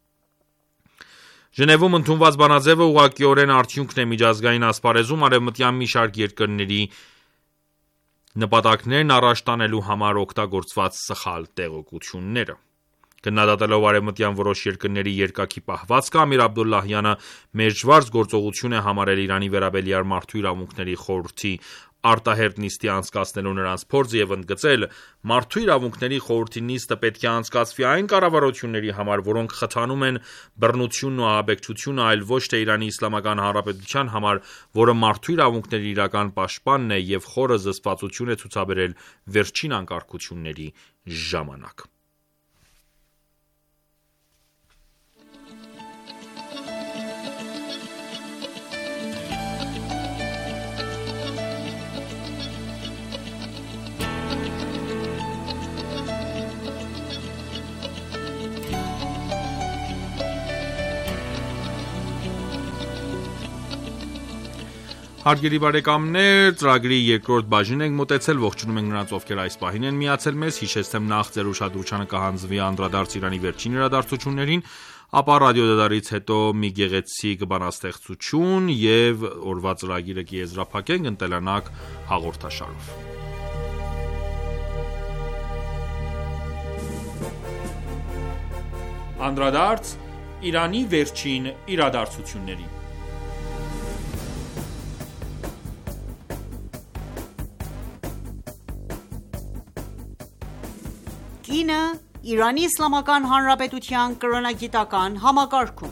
Ժնևում ընդունված բանաձևը ուղղակիորեն արդյունքն է միջազգային ասպարեզում արևմտյան մի շարք երկրների նպատակներն առաջ տանելու համար օգտագործված սխալ տեղեկությունները։ Քննադատելով արևմտյան որոշ երկրների երկակի պահվածքը, Ամիր Աբդոլլահյանը մերժված գործողություն է համարել Իրանի վերաբերյալ Մարդու իրավունքների խորհրդի արտահերթ նիստի անցկացնելու նրանց փորձը և ընդգծել. «Մարդու իրավունքների խորհրդի նիստը պետք է անցկացվի այն կառավարությունների համար, որոնք խթանում են բռնությունն ու ահաբեկչությունը, այլ ոչ թե Իրանի Իսլամական Հանրապետության համար, որը մարդու իրավունքների իրական պաշտպանն է և խորը զսպվածություն է ցուցաբերել վերջին անկարգությունների ժամանակ»։ Հարգելի բարեկամներ, ծրագրի երկրորդ բաժինին ենք մոտեցել, ողջունում ենք նրանց, ովքեր այս պահին են միացել մեզ, հիշեցնեմ նախ ձեր ուշադրությանը կհանձվի անդրադարձ Իրանի վերջին իրադարձություններին, ապա ռադիոդարից հետո մի գեղեցիկ բանաստեղծություն և օրվա ծրագիրը կեզրափակենք «Ընտելանաք» հաղորդաշարով։ Անդրադարձ Իրանի վերջին իրադարձություններին։ Կինը Իրանի Իսլամական Հանրապետության կրոնագիտական համակարգում։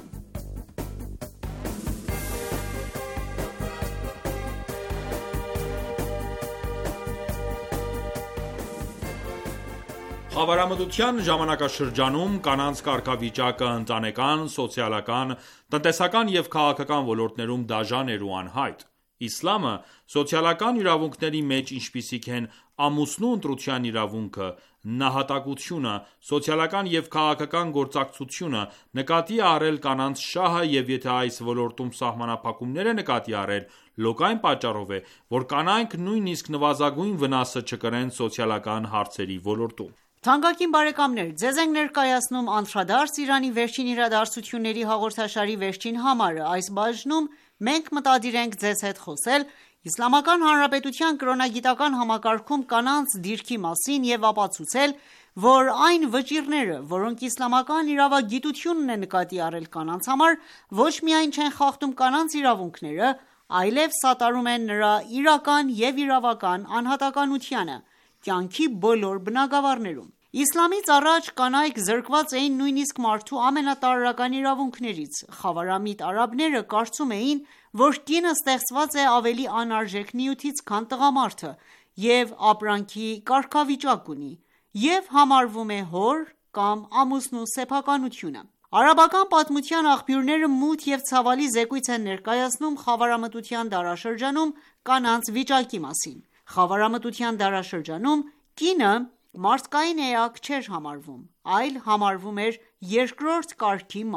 Խավարամտության ժամանակաշրջանում կանանց կարգավիճակը ընտանեկան, սոցիալական, տնտեսական և քաղաքական ոլորտներում դաժան էր ու անհայտ։ Իսլամը սոցիալական իրավունքների մեջ, ինչպիսիք են ամուսնու ընտրության իրավունքը, նահատակությունը, սոցիալական և քաղաքական գործակցությունը, նկատի է առել կանանց շահը և եթե այս ոլորտում սահմանափակումներ է նկատի առել, լոկ այն պատճառով է, որ կանայք նույնիսկ նվազագույն վնասը չկրեն սոցիալական հարցերի ոլորտում։ Թանկագին բարեկամներ, ձեզ ենք ներկայացնում «Անդրադարձ Իրանի վերջին իրադարձությունների» հաղորդաշարի վերջին համարը։ Այս բաժնում մենք մտադիր ենք ձեզ հետ խոսել Իսլամական Հանրապետության կրոնագիտական համակարգում կանանց դիրքի մասին և ապացուցել, որ այն վճիռները, որոնք իսլամական իրավագիտությունն է նկատի առել կանանց համար, ոչ միայն չեն խախտում կանանց իրավունքները, այլև սատարում են նրա իրական և իրավական անհատականությանը կյանքի բոլոր բնագավառներում։ Իսլամից առաջ կանայք զրկված էին նույնիսկ մարդու ամենատարրական իրավունքներից։ Խավարամիտ արաբները կարծում էին, որ կինը ստեղծված է ավելի անարժեք նյութից, քան տղամարդը և ապրանքի կարգավիճակ ունի և համարվում է հոր կամ ամուսնու սեփականությունը։ Արաբական պատմության աղբյուրները մութ և ցավալի զեկույց են ներկայացնում խավարամտության դարաշրջանում կանանց վիճակի մասին։ Խավարամտության դարաշրջանում կինը մարդկային էակ չէր համարվում, այլ համարվում էր երկրորդ կարգի մարդ։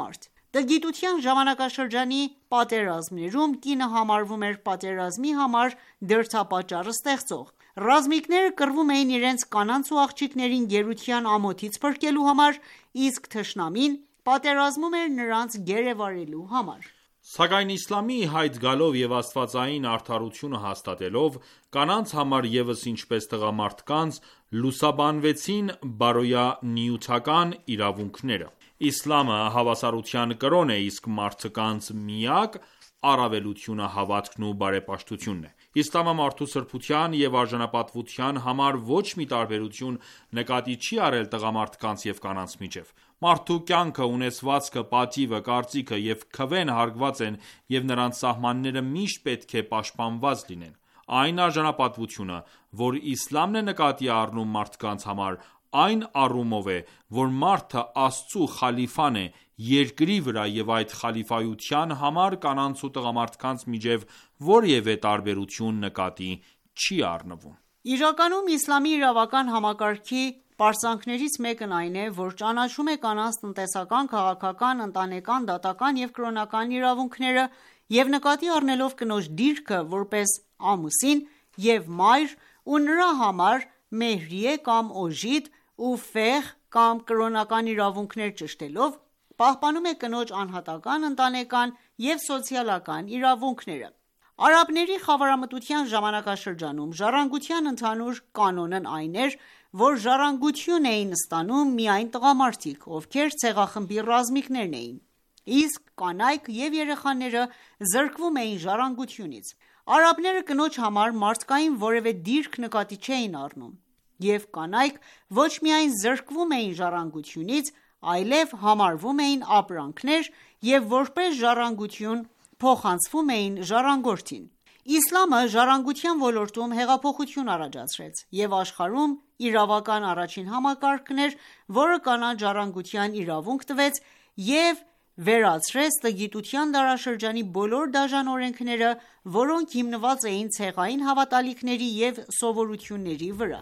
Տգիտության ժամանակաշրջանի պատերազմներում կինը համարվում էր պատերազմի համար դրդապատճառ ստեղծող: Ռազմիկները կռվում էին իրենց կանանց ու աղջիկներին գերության ամոթից փրկելու համար, իսկ թշնամին պատերազմում էր նրանց գերեվարելու համար: Սակայն իսլամի ի հայտ գալով և աստվածային արդարությունը հաստատելով, կանանց համար ևս ինչպես տղամարդկանց, լուսաբանվեցին բարոյա-նյութական իրավունքները: Իսլամը հավասարության կրոն է, իսկ մարդկանց միակ առավելությունը հավատքն ու բարեպաշտությունն է: Իսլամը մարդու սրբության և արժանապատվության համար ոչ մի տարբերություն նկատի չի առել տղամարդկանց և կանանց միջև: Մարդու կյանքը, ունեցվածքը, պատիվը, կարծիքը և քվեն հարգված են և նրանց սահմանները միշտ պետք է պաշտպանված լինեն: Այն արժանապատվությունը, որ իսլամն է նկատի առնում մարդկանց համար, այն առումով է, որ մարդը Աստծու խալիֆան է երկրի վրա և այդ խալիֆայության համար կանանց ու տղամարդկանց միջև որևէ տարբերություն նկատի չի առնվում: Իրականում իսլամի իրավական համակարգի պարծանքներից մեկն այն է, որ ճանաչում է կանանց տնտեսական, քաղաքական, ընտանեկան, դատական և կրոնական իրավունքները և նկատի առնելով կնոջ դիրքը, որպես ամուսին և մայր ու նրա համար մեհրիե կամ օժիտ ու կամ կրոնական իրավունքներ ճշտելով, պահպանում է կնոջ անհատական, ընտանեկան և սոցիալական իրավունքները: Արաբների խավարամտության ժամանակաշրջանում ժառանգության ընդհանուր կանոնն այն էր, որ ժառանգություն էին ստանում միայն տղամարդիկ, ովքեր ցեղախմբի ռազմիկներն էին, իսկ կանայք և երեխաները զրկվում էին ժառանգությունից: Արաբները կնոջ համար մարդկային որևէ դիրք նկատի չէին առնում և կանայք ոչ միայն զրկվում էին ժառանգությունից, այլև համարվում էին ապրանքներ և որպես ժառանգություն փոխանցվում էին ժառանգորդին: Իսլամը ժառանգության ոլորտում հեղափոխություն առաջացրեց և աշխարհում իրավական առաջին համակարգն էր, որը կանանց ժառանգության իրավունք տվեց և վերացրեց տգիտության դարաշրջանի բոլոր դաժան օրենքները, որոնք հիմնված էին ցեղային հավատալիքների և սովորույթների վրա: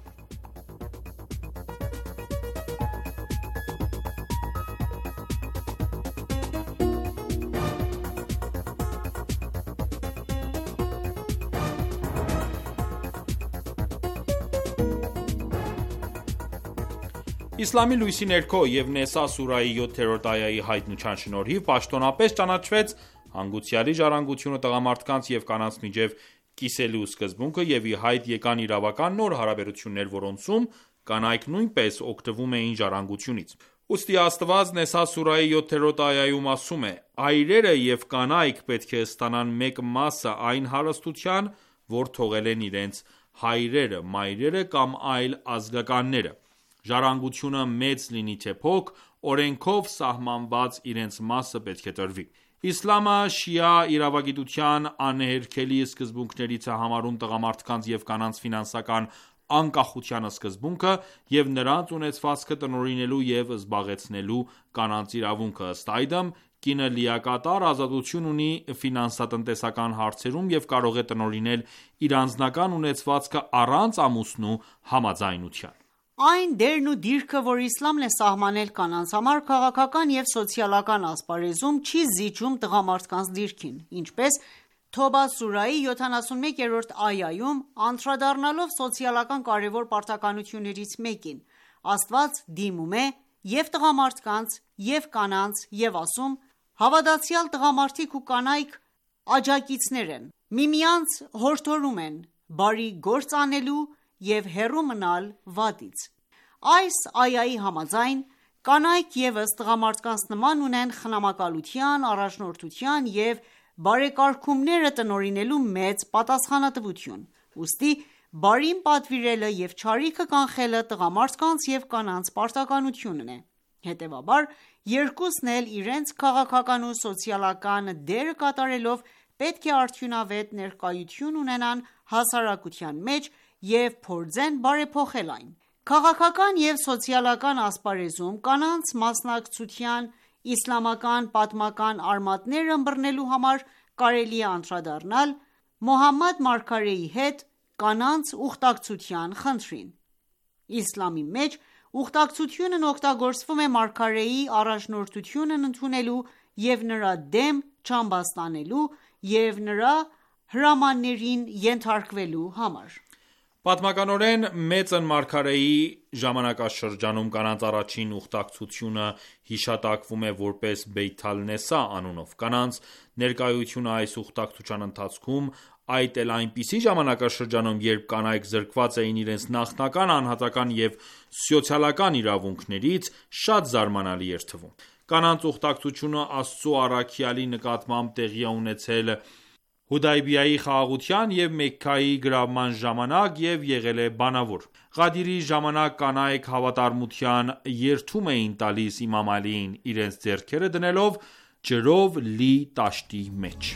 Իսլամի լույսի ներքո և Նեսա սուրահի յոթերորդ այայի հայտնության շնորհիվ պաշտոնապես ճանաչվեց հանգուցյալի ժառանգությունը տղամարդկանց և կանանց միջև կիսելու սկզբունքը և ի հայտ եկան իրավական նոր հարաբերություններ, որոնցում կանայք նույնպես օգտվում էին ժառանգությունից: Ուստի Աստված Նեսա սուրահի յոթերորդ այայում ասում է. «Այրերը և կանայք պետք է ստանան մեկ մասը այն հարստության, որ թողել են իրենց հայրերը, մայրերը կամ այլ ազգականները: Ժառանգությունը մեծ լինի թե փոքր, օրենքով սահմանված իրենց մասը պետք է տրվի»: Իսլամը շիա իրավագիտության անհերքելի սկզբունքներից է համարում տղամարդկանց և կանանց ֆինանսական անկախության սկզբունքը և նրանց ունեցվածքը տնօրինելու և զբաղեցնելու կանանց իրավունքը: Ըստ այդմ, կինը լիակատար ազատություն ունի ֆինանսատնտեսական հարցերում և կարող է տնօրինել իր անձնական ունեցվածքը առանց ամուսնու համաձայնության: Այն դերն ու դիրքը, որ իսլամն է սահմանել կանանց համար քաղաքական և սոցիալական ասպարեզում, չի զիջում տղամարդկանց դիրքին: Ինչպես Թոբա սուրահի յոթանասունմեկերորդ այայում, անդրադառնալով սոցիալական կարևոր պարտականություններից մեկին, Աստված դիմում է և՛ տղամարդկանց և կանանց և ասում. «Հավատացյալ տղամարդիկ ու կանայք աջակիցներ են, միմյանց հորդորում են բարի գործ անելու և հեռու մնալ վատից»: Այս այայի համաձայն, կանայք ևս տղամարդկանց նման ունեն խնամակալության, առաջնորդության և բարեկարգումները տնօրինելու մեծ պատասխանատվություն: Ուստի բարին պատվիրելը և չարիքը կանխելը տղամարդկանց և կանանց պարտականությունն է: Հետևաբար, երկուսն էլ իրենց քաղաքական ու սոցիալական դերը կատարելով պետք է արդյունավետ ներկայություն ունենան հասարակության մեջ և փորձեն բարեփոխել այն: Քաղաքական և սոցիալական ասպարեզում կանանց մասնակցության իսլամական պատմական արմատները ըմբռնելու համար կարելի է անդրադառնալ Մոհամմադ Մարգարեի հետ կանանց ուխտակցության խնդրին: Իսլամի մեջ Ուխտակցությունն օգտագործվում է մարգարեի առաջնորդությունն ընդունելու և նրա դեմ չամբաստանելու և նրա հրամաններին ենթարկվելու համար: Պատմականորեն, Մեծն մարգարեի ժամանակաշրջանում կանանց առաջին ուխտակցությունը հիշատակվում է որպես Բեյաթ ալ-Նեսսա անունով: Կանանց ներկայությունը այս ուխտակցության ընթացքում, այդ էլ այնպիսի ժամանակաշրջանում, երբ կանայք զրկված էին իրենց նախնական անհատական և սոցիալական իրավունքներից, շատ զարմանալի էր թվում: Կանանց ուխտակցությունը Աստծու առաքյալի նկատմամբ տեղի է ունեցել Հուդայբիայի խաղաղության և Մեքքայի գրավման ժամանակ և եղել է բանավոր: Ղադրի ժամանակ կանայք հավատարմության երդում էին տալիս իմամ Ալիին, իրենց ձեռքերը դնելով ջրով լի տաշտի մեջ: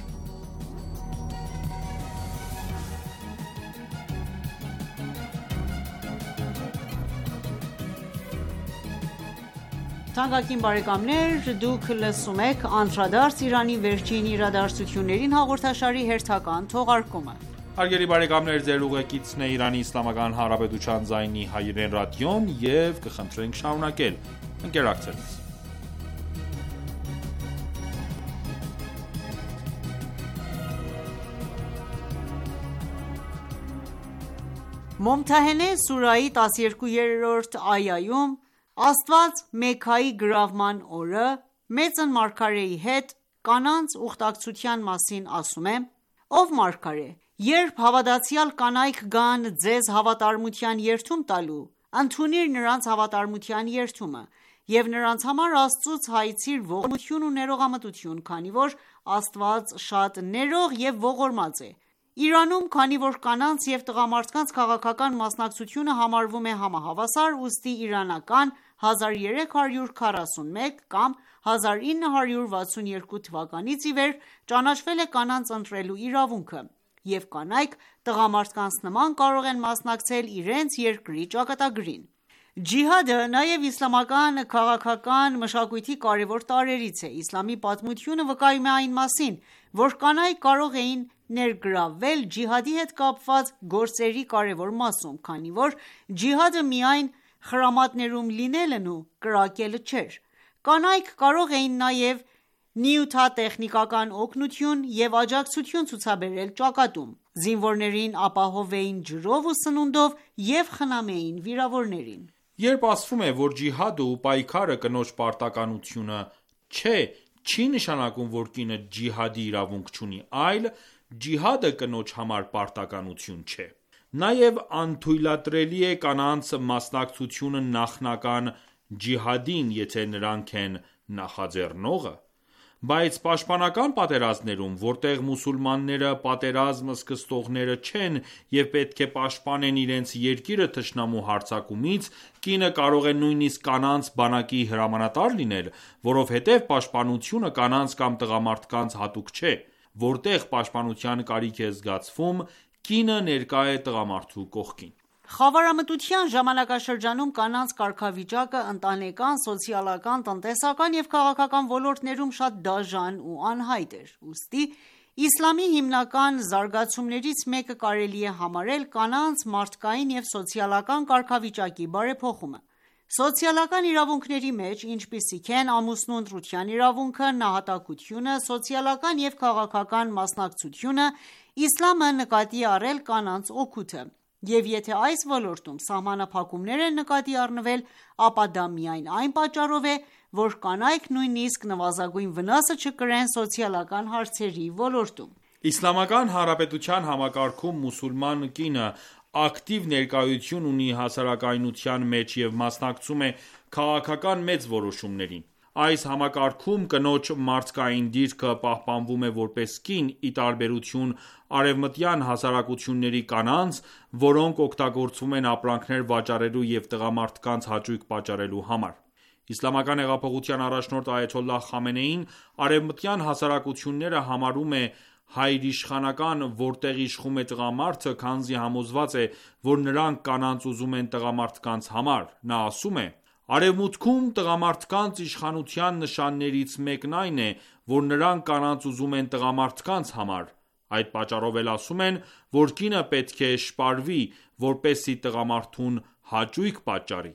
Մոմթահենե սուրահի տասներկուերորդ այայում Աստված Մեքքայի գրավման օրը Մեծն մարգարեի հետ կանանց ուխտակցության մասին ասում է. «Ով մարգարե, երբ հավատացյալ կանայք գան ձեզ հավատարմության երդում տալու, ընդունիր նրանց հավատարմության երդումը և նրանց համար Աստծուց հայցիր ողորմություն ու ներողամտություն, քանի որ Աստված շատ ներող և ողորմած է»: Իրանում, քանի որ կանանց և տղամարդկանց քաղաքական մասնակցությունը համարվում է համահավասար, ուստի իրանական հազար երեք հարյուր քառասունմեկ կամ հազար ինը հարյուր վաթսունյոթ թվականից ի վեր ճանաչվել է կանանց ընտրելու իրավունքը, և կանայք տղամարդկանց նման կարող են մասնակցել իրենց երկրի ճակատագրին: Ջիհադը նաև իսլամական քաղաքական մշակույթի կարևոր տարրերից է: Իսլամի պատմությունը վկայում է այն մասին, որ կանայք կարող էին ներգրավվել ջիհադի հետ կապված գործերի կարևոր մասում, քանի որ ջիհադը միայն խրամատներում լինելն ու կրակելը չէր: Կանայք կարող էին նաև նյութատեխնիկական օգնություն և աջակցություն ցուցաբերել ճակատում, զինվորներին ապահովեին ջրով ու սնունդով և խնամեին վիրավորներին: Երբ ասվում է, որ ջիհադը ու պայքարը կնոջ պարտականությունը չէ, չի նշանակում, որ կինը ջիհադի իրավունք չունի, այլ ջիհադը կնոջ համար պարտականություն չէ: Նաև անթույլատրելի է կանանց մասնակցությունը նախնական ջիհադին, եթե նրանք են նախաձեռնողը: Բայց պաշտպանական պատերազմներում, որտեղ մուսուլմանները պատերազմ սկսողները չեն և պետք է պաշտպանեն իրենց երկիրը թշնամու հարձակումից, կինը կարող է նույնիսկ կանանց բանակի հրամանատար լինել, որովհետև պաշտպանությունը կանանց կամ տղամարդկանց հատուկ չէ: Որտեղ պաշտպանության կարիք է զգացվում, կինը ներկա է տղամարդու կողքին: Խավարամտության ժամանակաշրջանում կանանց կարգավիճակը ընտանեկան, սոցիալական, տնտեսական և քաղաքական ոլորտներում շատ դաժան ու անհայտ էր: Ուստի իսլամի հիմնական զարգացումներից մեկը կարելի է համարել կանանց մարդկային և սոցիալական կարգավիճակի բարեփոխումը: Սոցիալական իրավունքների մեջ, ինչպիսիք են ամուսնու ընտրության իրավունքը, նահատակությունը, սոցիալական և քաղաքական մասնակցությունը, Իսլամը նկատի է առել կանանց օգուտը, և եթե այս ոլորտում սահմանափակումներ են նկատի առնվել, ապա դա միայն այն պատճառով է, որ կանայք նույնիսկ նվազագույն վնասը չկրեն սոցիալական հարցերի ոլորտում: Իսլամական Հանրապետության համակարգում մուսուլման կինը ակտիվ ներկայություն ունի հասարակայնության մեջ և մասնակցում է քաղաքական մեծ որոշումներին: Այս համակարգում կնոջ մարդկային դիրքը պահպանվում է որպես կին, ի տարբերություն արևմտյան հասարակությունների կանանց, որոնք օգտագործվում են ապրանքներ վաճառելու և տղամարդկանց հաճույք պատճառելու համար: Իսլամական հեղափոխության առաջնորդ Այաթոլլահ Խամենեին արևմտյան հասարակությունները համարում է հայրիշխանական, որտեղ իշխում է տղամարդը, քանզի համոզված է, որ նրանք կանանց ուզում են տղամարդկանց համար: Նա ասում է. «Արևմուտքում տղամարդկանց իշխանության նշաններից մեկն այն է, որ նրանք կանանց ուզում են տղամարդկանց համար: Այդ պատճառով էլ ասում են, որ կինը պետք է շպարվի, որպեսզի տղամարդուն հաճույք պատճառի: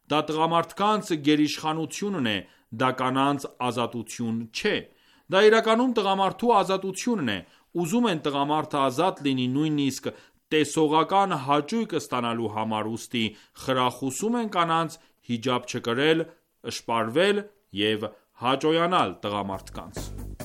Դա տղամարդկանց գերիշխանությունն է, դա կանանց ազատություն չէ: Դա իրականում տղամարդու ազատությունն է: Ուզում են տղամարդը ազատ լինի նույնիսկ տեսողական հաճույք ստանալու համար, ուստի խրախուսում են կանանց հիջաբ չկրել, շպարվել և հաճոյանալ տղամարդկանց: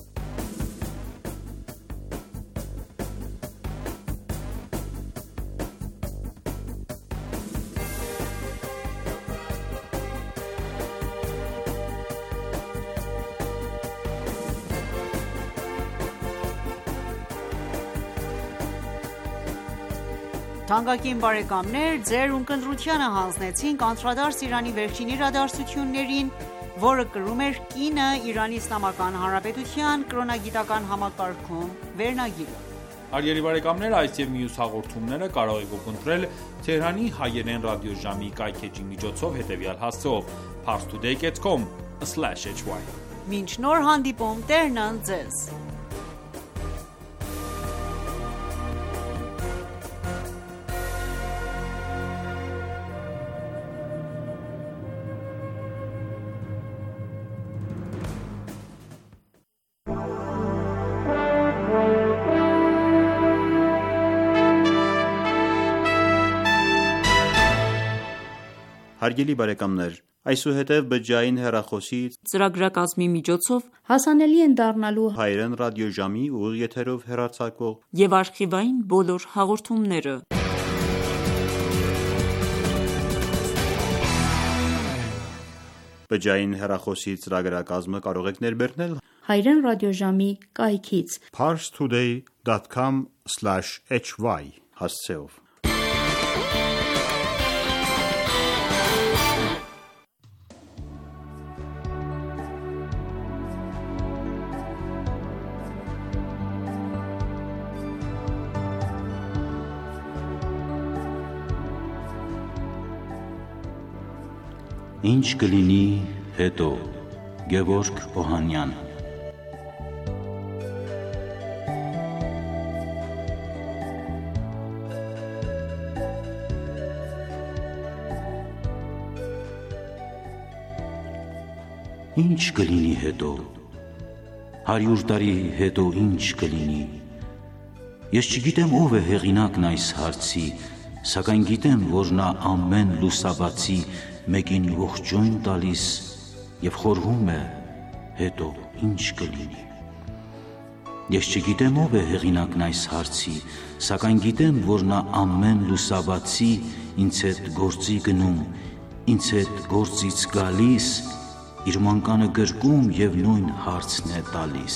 Թանկագին բարեկամներ, Ձեր ունկնդրությանը հանձնեցինք «Անդրադարձ Իրանի վերջին իրադարձություններին», որը կրում էր «Կինը Իրանի Իսլամական Հանրապետության կրոնագիտական համակարգում» վերնագիրը: Հարգելի բարեկամներ, այս և մյուս հաղորդումները կարող եք ուղղընտրել Թեհրանի հայերեն ռադիոժամի կայքէջի միջոցով հետևյալ հասցեով՝ parstoday dot com slash h y: Մինչ նոր հանդիպում, Տերն ընդ Ձեզ: Հարգելի բարեկամներ, այսուհետև բջջային հեռախոսի ծրագրակազմի միջոցով հասանելի են դառնալու հայերեն ռադիոժամի ուղիղ եթերով հեռարձակվող և արխիվային բոլոր հաղորդումները: Բջջային հեռախոսի ծրագրակազմը կարող եք ներբեռնել հայերեն ռադիոժամի կայքից parstoday dot com slash h y հասցեով: Ինչ կլինի հետո Գևորգ Օհանյան Ինչ կլինի հետո Հարյուր տարի հետո ինչ կլինի Ես չգիտեմ ով է հեղինակն այս հարցի, սակայն գիտեմ, որ նա ամեն լուսաբացի մեկին ողջույն տալիս և խորհում է հետո ինչ կլինի: Ես չգիտեմ ով է հեղինակն այս հարցի, սակայն գիտեմ, որ նա ամեն լուսաբացի ինձ հետ գործի գնում, ինձ հետ գործից գալիս, իր մանկանը գրկում և նույն հարցն է տալիս: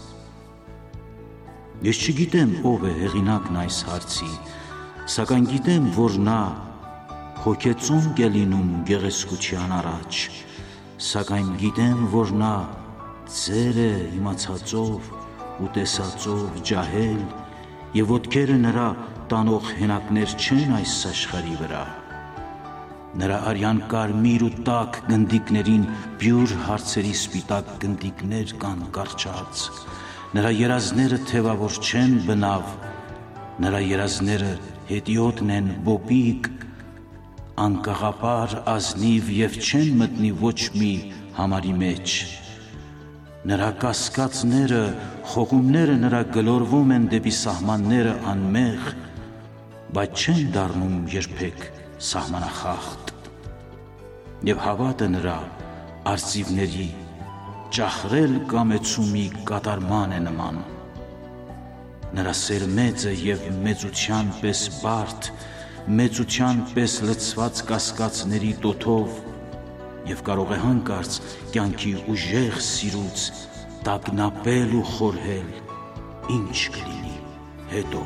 Ես չգիտեմ ով է հեղինակն այս հարցի, սակայն գիտեմ, որ նա հոգեծունկ է լինում գեղեցկության առաջ, սակայն գիտեմ, որ նա ծեր է իմացածով ու տեսածով ջահել և ոտքերը նրա տանող հենակներ չեն այս աշխարհի վրա: Նրա արյան կարմիր ու տաք գնդիկներին բյուր հարցերի սպիտակ գնդիկներ կան կարճած, նրա երազները թևավոր չեն բնավ, նրա երազները հետիոտն են բոպիկ, անկաղապար, ազնիվ և չեն մտնի ոչ մի համարի մեջ: Նրա կասկածները, խոհումները նրա գլորվում են դեպի սահմանները անմեղ, բայց չեն դառնում երբեք սահմանախախտ: Եվ հավատը նրա արծիվների ճախրել կամեցումի կատարման է նման: Նրա սերմեծը և մեծության պես բարդ, մեծության պես լցված կասկածների տոթով և կարող է հանկարծ կյանքի ուժեղ սիրուց տագնապել ու խորհել ինչ կլինի հետո: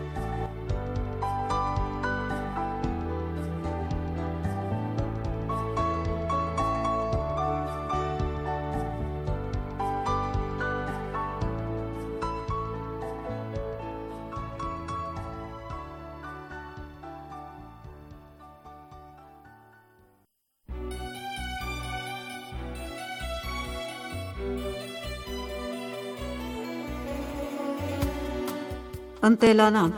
Ընտելանանք: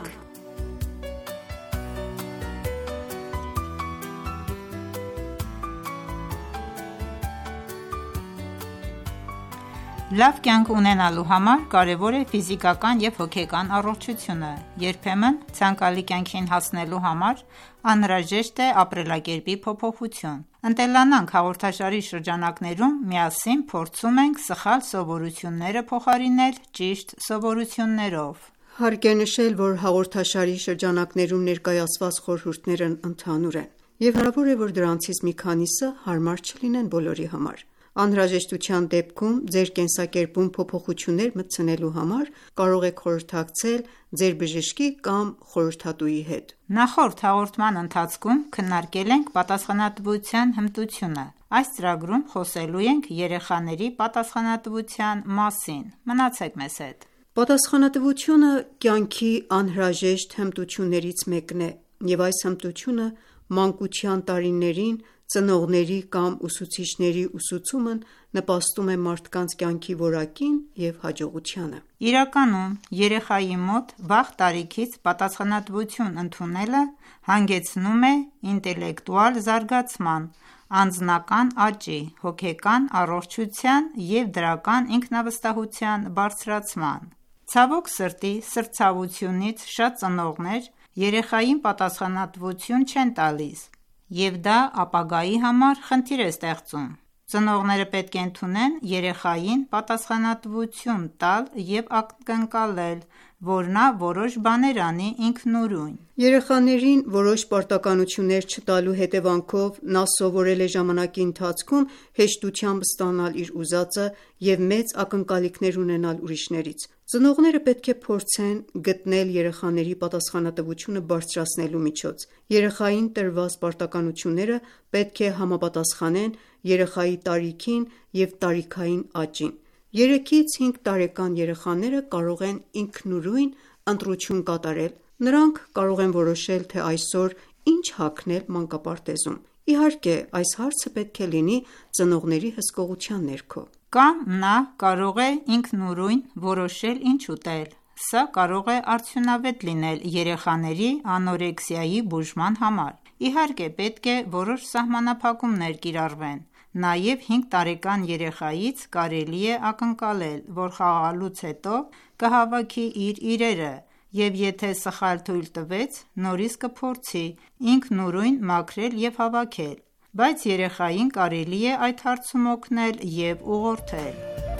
Լավ կյանք ունենալու համար կարևոր է ֆիզիկական և հոգեկան առողջությունը։ Երբեմն ցանկալի կյանքին հասնելու համար անհրաժեշտ է ապրելակերպի փոփոխություն։ «Ընտելանանք» հաղորդաշարի շրջանակներում միասին փորձում ենք սխալ սովորությունները փոխարինել ճիշտ սովորություններով։ Հարկ է նշել, որ հաղորդաշարի շրջանակներում ներկայացված խորհուրդներն ընդհանուր են, և հնարավոր է, որ դրանցից մի քանիսը հարմար չլինեն բոլորի համար։ Անհրաժեշտության դեպքում ձեր կենսակերպում փոփոխություններ մտցնելու համար կարող եք խորհրդակցել ձեր բժշկի կամ խորհրդատուի հետ։ Նախորդ հաղորդման ընթացքում քննարկել ենք պատասխանատվության հմտությունը։ Այս ծրագրում խոսելու ենք երեխաների պատասխանատվության մասին։ Մնացեք մեզ հետ։ Պատասխանատվությունը կյանքի անհրաժեշտ հմտություններից մեկն է, և այս հմտությունը մանկության տարիներին ծնողների կամ ուսուցիչների ուսուցումն նպաստում է մարդկանց կյանքի որակին և հաջողությանը։ Իրականում, երեխայի մոտ վաղ տարիքից պատասխանատվություն ընդունելը հանգեցնում է ինտելեկտուալ զարգացման, անձնական աճի, հոգեկան առողջության և դրական ինքնավստահության բարձրացման։ Ցավոք սրտի, սրտացավությունից շատ ծնողներ երեխային պատասխանատվություն չեն տալիս, և դա ապագայի համար խնդիր է ստեղծում։ Ծնողները պետք է ընդունեն երեխային պատասխանատվություն տալ և ակնկալել, որ նա որոշ բաներ անի ինքնուրույն։ Երեխաներին որոշ պարտականություններ չտալու հետևանքով նա սովորել է ժամանակի ընթացքում հեշտությամբ ստանալ իր ուզածը և մեծ ակնկալիքներ ունենալ ուրիշներից։ Ծնողները պետք է փորձեն գտնել երեխաների պատասխանատվությունը բարձրացնելու միջոց։ Երեխային տրված պարտականությունները պետք է համապատասխանեն երեխայի տարիքին և տարիքային աճին։ երեքից հինգ տարեկան երեխաները կարող են ինքնուրույն ընտրություն կատարել։ Նրանք կարող են որոշել, թե այսօր ինչ հագնել մանկապարտեզում։ Իհարկե, այս հարցը պետք է լինի ծնողների հսկողության ներքո։ Կամ նա կարող է ինքնուրույն որոշել ինչ ուտել։ Սա կարող է արդյունավետ լինել երեխաների անորեքսիայի բուժման համար։ Իհարկե, պետք է որոշ սահմանափակումներ կիրառվեն։ Նաև հինգ տարեկան երեխայից կարելի է ակնկալել, որ խաղալուց հետո կհավաքի իր իրերը, և եթե սխալ թույլ տվեց, նորից կփորձի ինքնուրույն մաքրել և հավաքել, բայց երեխային կարելի է այդ հարցում օգնել և ուղղորդել։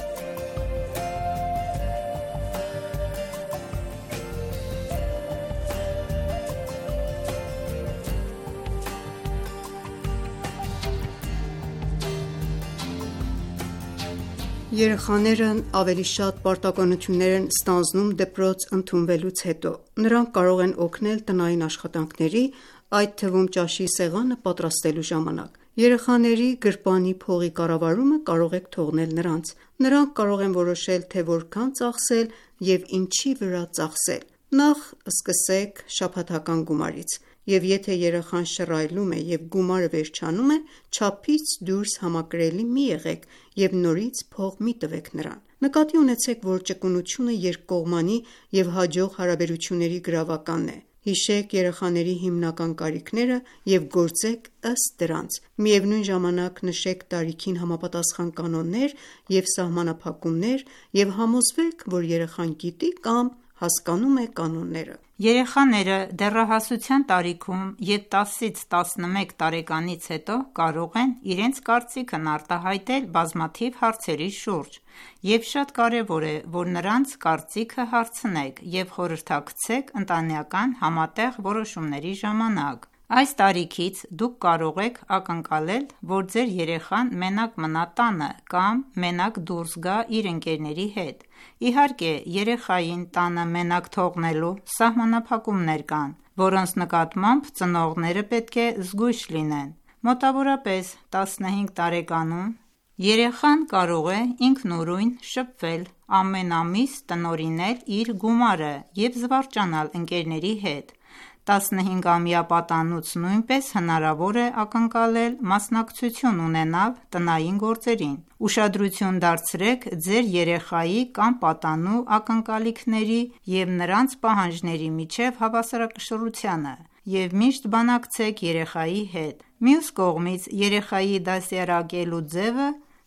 Երեխաներն ավելի շատ պարտականություններ են ստանձնում դպրոց ընդունվելուց հետո։ Նրանք կարող են օգնել տնային աշխատանքների, այդ թվում ճաշի սեղանը պատրաստելու ժամանակ։ Երեխաների գրպանի փողի կառավարումը կարող եք թողնել նրանց։ Նրանք կարող են որոշել, թե որքան ծախսել և ինչի վրա ծախսել։ Նախ սկսեք շաբաթական գումարից, և եթե երեխան շռայլում է և գումարը վերջանում է, չափից դուրս համակրելի մի եղեք և նորից փող մի տվեք նրան։ Նկատի ունեցեք, որ ճկունությունը երկկողմանի և հաջող հարաբերությունների գրավականն է։ Հիշեք երեխաների հիմնական կարիքները և գործեք ըստ դրանց։ Միևնույն ժամանակ նշեք տարիքին համապատասխան կանոններ և սահմանափակումներ և համոզվեք, որ երեխան գիտի կամ հասկանում է կանոնները։ Երեխաները դեռահասության տարիքում և տասից տասնմեկ տարեկանից հետո կարող են իրենց կարծիքն արտահայտել բազմաթիվ հարցերի շուրջ, և շատ կարևոր է, որ նրանց կարծիքը հարցնեք և խորհրդակցեք ընտանեկան համատեղ որոշումների ժամանակ։ Այս տարիքից դուք կարող եք ակնկալել, որ ձեր երեխան մենակ մնա տանը կամ մենակ դուրս գա իր ընկերների հետ։ Իհարկե, երեխային տանը մենակ թողնելու սահմանափակումներ կան, որոնց նկատմամբ ծնողները պետք է զգույշ լինեն։ Մոտավորապես տասնհինգ տարեկանում երեխան կարող է ինքնուրույն շփվել, ամեն ամիս տնօրինել իր գումարը և զվարճանալ ընկերների հետ։ տասնհինգամյա պատանուց նույնպես հնարավոր է ակնկալել մասնակցություն ունենալ տնային գործերին։ Ուշադրություն դարձրեք ձեր երեխայի կամ պատանու ակնկալիքների և նրանց պահանջների միջև հավասարակշռությանը և միշտ բանակցեք երեխայի հետ։ Մյուս կողմից, երեխայի դաստիարակելու ձևը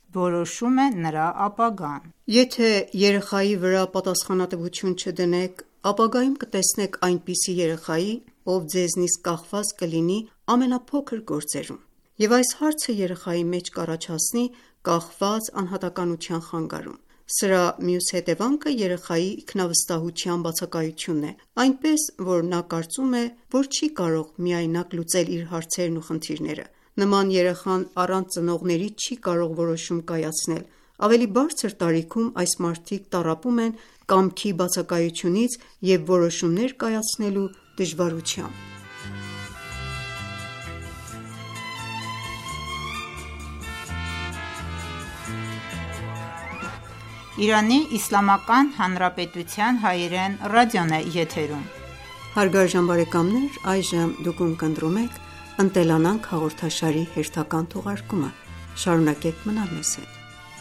որոշում է նրա ապագան։ Եթե երեխայի վրա պատասխանատվություն չդնեք, ապագայում կտեսնեք այնպիսի երեխայի, ով ձեզնից կախված կլինի ամենափոքր գործերում, և այս հարցը երեխայի մեջ կառաջացնի կախված անհատականության խանգարում։ Սրա մյուս հետևանքը երեխայի ինքնավստահության բացակայությունն է, այնպես, որ նա կարծում է, որ չի կարող միայնակ լուծել իր հարցերն ու խնդիրները։ Նման երեխան առանց ծնողների չի կարող որոշում կայացնել։ Ավելի բարձր տարիքում այս մարդիկ տառապում են կամքի բացակայությունից և որոշումներ կայացնելու դժվարությամբ։ Իրանի Իսլամական Հանրապետության հայերեն ռադիոն է եթերում։ Հարգարժան բարեկամներ, այժմ դուք ունկնդրում եք «Ընտելանանք» հաղորդաշարի հերթական թողարկումը։ Շարունակեք մնալ մեզ հետ։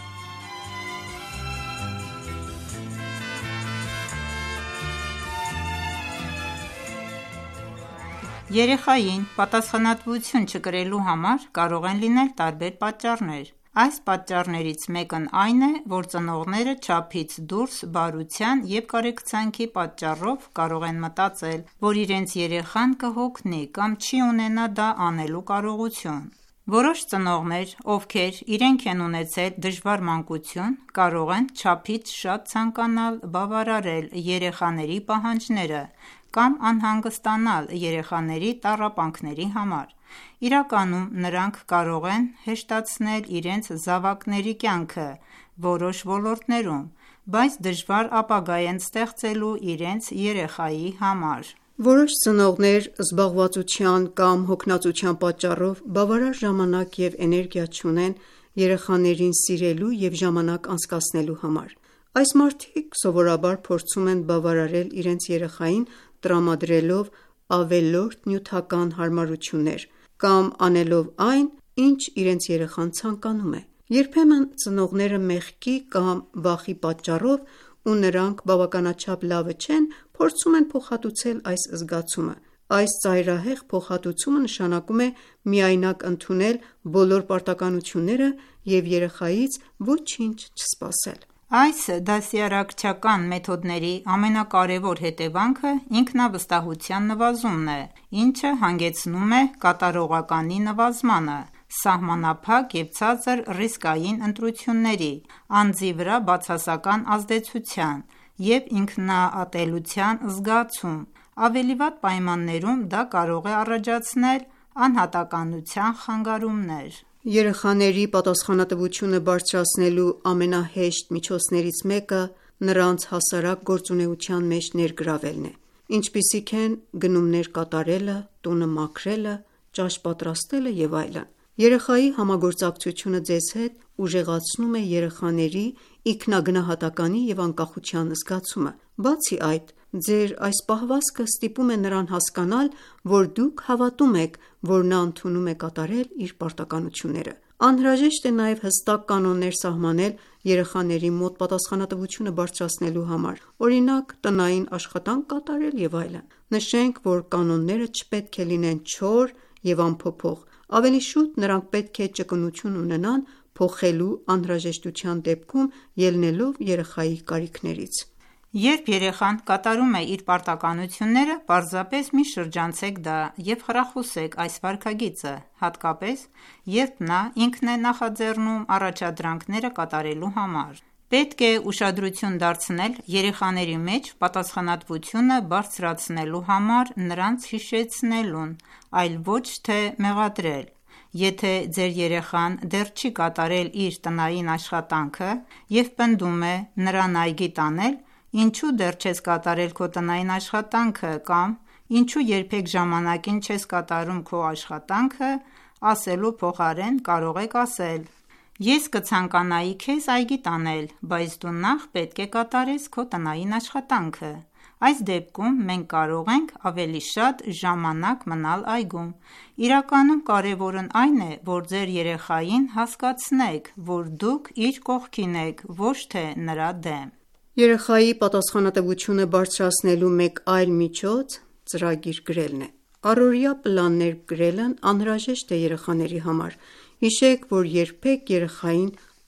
Երեխային պատասխանատվություն չկրելու համար կարող են լինել տարբեր պատճառներ։ Այս պատճառներից մեկն այն է, որ ծնողները չափից դուրս բարության և կարեկցանքի պատճառով կարող են մտածել, որ իրենց երեխան կհոգնի կամ չի ունենա դա անելու կարողություն։ Որոշ ծնողներ, ովքեր իրենք են ունեցել դժվար մանկություն, կարող են չափից շատ ցանկանալ բավարարել երեխաների պահանջները կամ անհանգստանալ երեխաների տառապանքների համար։ Իրականում նրանք կարող են հեշտացնել իրենց զավակների կյանքը որոշ ոլորտներում, բայց դժվար ապագա են ստեղծելու իրենց երեխայի համար։ Որոշ ծնողներ զբաղվածության կամ հոգնածության պատճառով բավարար ժամանակ և էներգիա չունեն երեխաներին սիրելու և ժամանակ անցկացնելու համար։ Այս մարդիկ սովորաբար փորձում են բավարարել իրենց երեխային տրամադրելով ավելորդ նյութական հարմարություններ կամ անելով այն, ինչ իրենց երեխան ցանկանում է։ Երբեմն ծնողները մեղքի կամ վախի պատճառով, ու նրանք բավականաչափ լավը չեն, փորձում են փոխհատուցել այս զգացումը։ Այս ծայրահեղ փոխհատուցումը նշանակում է միայնակ ընդունել բոլոր պարտականությունները և երեխայից ոչինչ չսպասել։ Այս դասյարակչական մեթոդների ամենակարևոր հետևանքը ինքնավստահության նվազումն է, ինչը հանգեցնում է կատարողականի նվազմանը, սահմանափակ և ցածր ռիսկային ընտրությունների, անձի վրա բացասական ազդեցության և ինքնատելության զգացում։ Ավելի վատ պայմաններում դա կարող է առաջացնել անհատականության խանգարումներ։ Երեխաների պատասխանատվությունը բարձրացնելու ամենահեշտ միջոցներից մեկը նրանց հասարակ գործունեության մեջ ներգրավելն է, ինչպիսիք են գնումներ կատարելը, տունը մաքրելը, ճաշ պատրաստելը և այլն։ Երեխայի համագործակցությունը ձեզ հետ ուժեղացնում է երեխաների ինքնագնահատականի և անկախության զգացումը։ Բացի այդ, ձեր այս պահվածքը ստիպում է նրան հասկանալ, որ դուք հավատում եք, որ նա ընդունում է կատարել իր պարտականությունները։ Անհրաժեշտ է նաև հստակ կանոններ սահմանել երեխաների մոտ պատասխանատվությունը բարձրացնելու համար, օրինակ՝ տնային աշխատանք կատարել և այլն։ Նշենք, որ կանոնները չպետք է լինեն չոր և անփոփոխ, ավելի շուտ նրանք պետք է ճկունություն ունենան փոխելու անհրաժեշտության դեպքում՝ ելնելով երեխայի կարիքներից։ Երբ երեխան կատարում է իր պարտականությունները, պարզապես մի շրջանցեք դա և խրախուսեք այս վարքագիծը, հատկապես, երբ նա ինքն է նախաձեռնում առաջադրանքները կատարելու համար։ Պետք է ուշադրություն դարձնել երեխաների մեջ պատասխանատվությունը բարձրացնելու համար նրանց հիշեցնելուն, այլ ոչ թե մեղադրել։ Եթե ձեր երեխան դեռ չի կատարել իր տնային աշխատանքը և պնդում է նրան այգի տանել, ինչու դեռ չես կատարել քո տնային աշխատանքը կամ ինչու երբեք ժամանակին չես կատարում քո աշխատանքը, ասելու փոխարեն կարող եք ասել. Ես կցանկանայի քեզ այգի տանել, բայց դու նախ պետք է կատարես քո տնային աշխատանքը։ Այս դեպքում մենք կարող ենք ավելի շատ ժամանակ մնալ այգում։ Իրականում կարևորն այն է, որ ձեր երեխային հասկացնեք, որ դուք իր կողքին եք, ոչ թե նրա դեմ։ Երեխայի պատասխանատվությունը բարձրացնելու մեկ այլ միջոց ծրագիր գրելն է։ Առօրյա պլաններ գրելն անհրաժեշտ է երեխաների համար։ Հիշեք, որ երբեք երեխային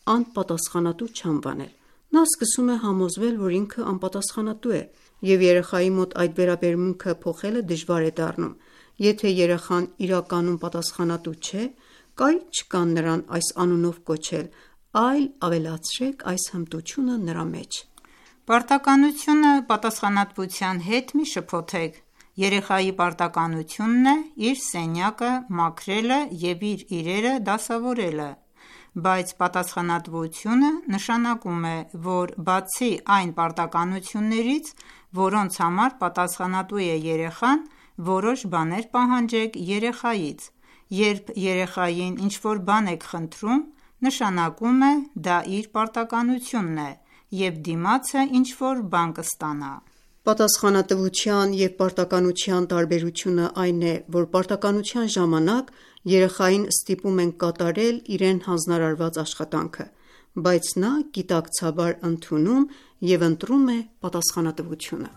անպատասխանատու չանվանել։ Նա սկսում է համոզվել, որ ինքը անպատասխանատու է, և երեխայի մոտ այդ վերաբերմունքը փոխելը դժվար է դառնում։ Եթե երեխան իրականում պատասխանատու չէ, կարիք չկա նրան այս անունով կոչել, այլ ավելացրեք այս հմտությունը նրա մեջ։ Պարտականությունը պատասխանատվության հետ մի շփոթեք։ Երեխայի պարտականությունն է իր սենյակը մաքրելը և իր իրերը դասավորելը, բայց պատասխանատվությունը նշանակում է, որ բացի այն պարտականություններից, որոնց համար պատասխանատու է երեխան, որոշ բաներ պահանջեք երեխայից։ Երբ երեխային ինչ-որ բան եք խնդրում, նշանակում է դա իր պարտականությունն է, և դիմացը ինչ-որ բան կստանա։ Պատասխանատվության և պարտականության տարբերությունը այն է, որ պարտականության ժամանակ երեխային ստիպում ենք կատարել իրեն հանձնարարված աշխատանքը, բայց նա գիտակցաբար ընդունում և ընտրում է պատասխանատվությունը։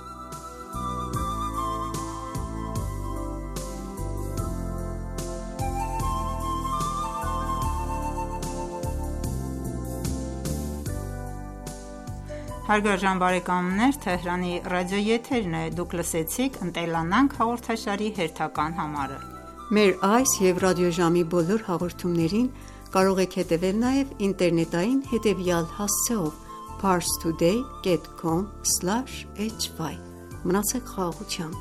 Հարգարժան բարեկամներ, Թեհրանի ռադիոյի եթերն է, դուք լսեցիք «Ընտելանանք» հաղորդաշարի հերթական համարը։ Մեր այս և ռադիոժամի բոլոր հաղորդումներին կարող եք հետևել նաև ինտերնետային հետևյալ հասցեով՝ parstoday dot com slash h y: Մնացեք խաղաղությամբ։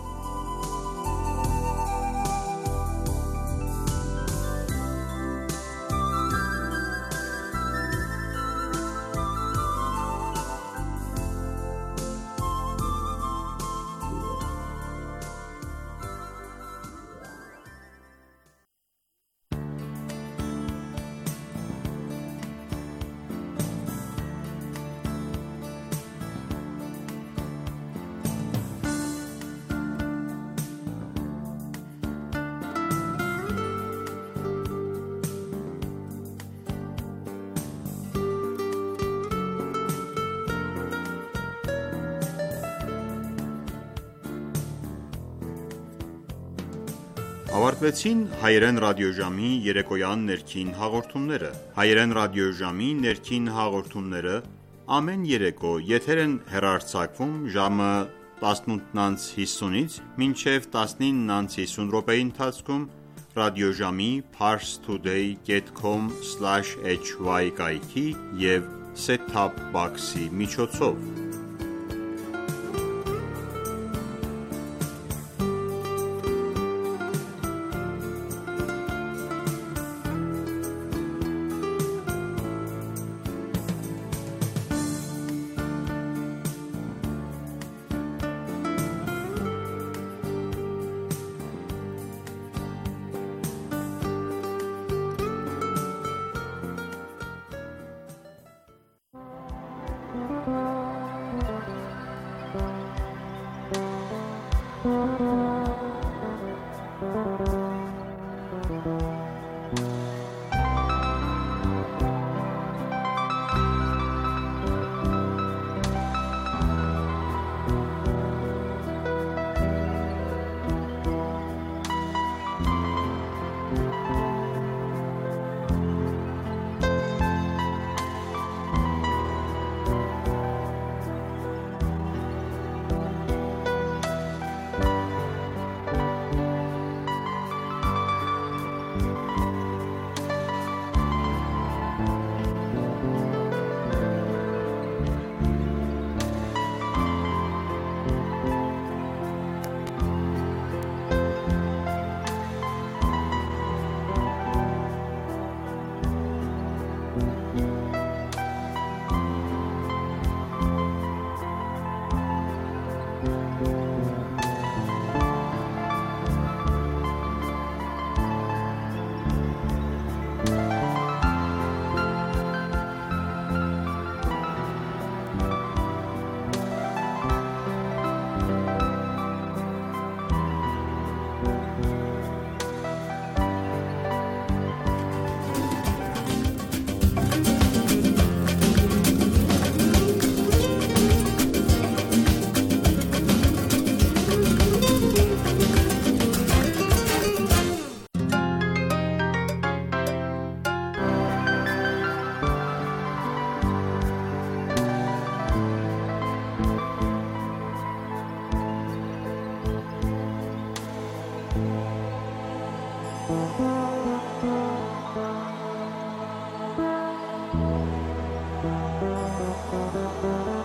Ավարտվեցին հայերեն ռադիոժամի երեկոյան ներքին հաղորդումները։ Հայերեն ռադիոժամի ներքին հաղորդումները ամեն երեկո եթեր են հեռարձակվում ժամը տասնութ ընց հիսունից մինչև տասնինը ընց հիսուն րոպեի ընթացքում ռադիոժամի parstoday dot com slash h y կայքի և set-top box-ի միջոցով։ Ա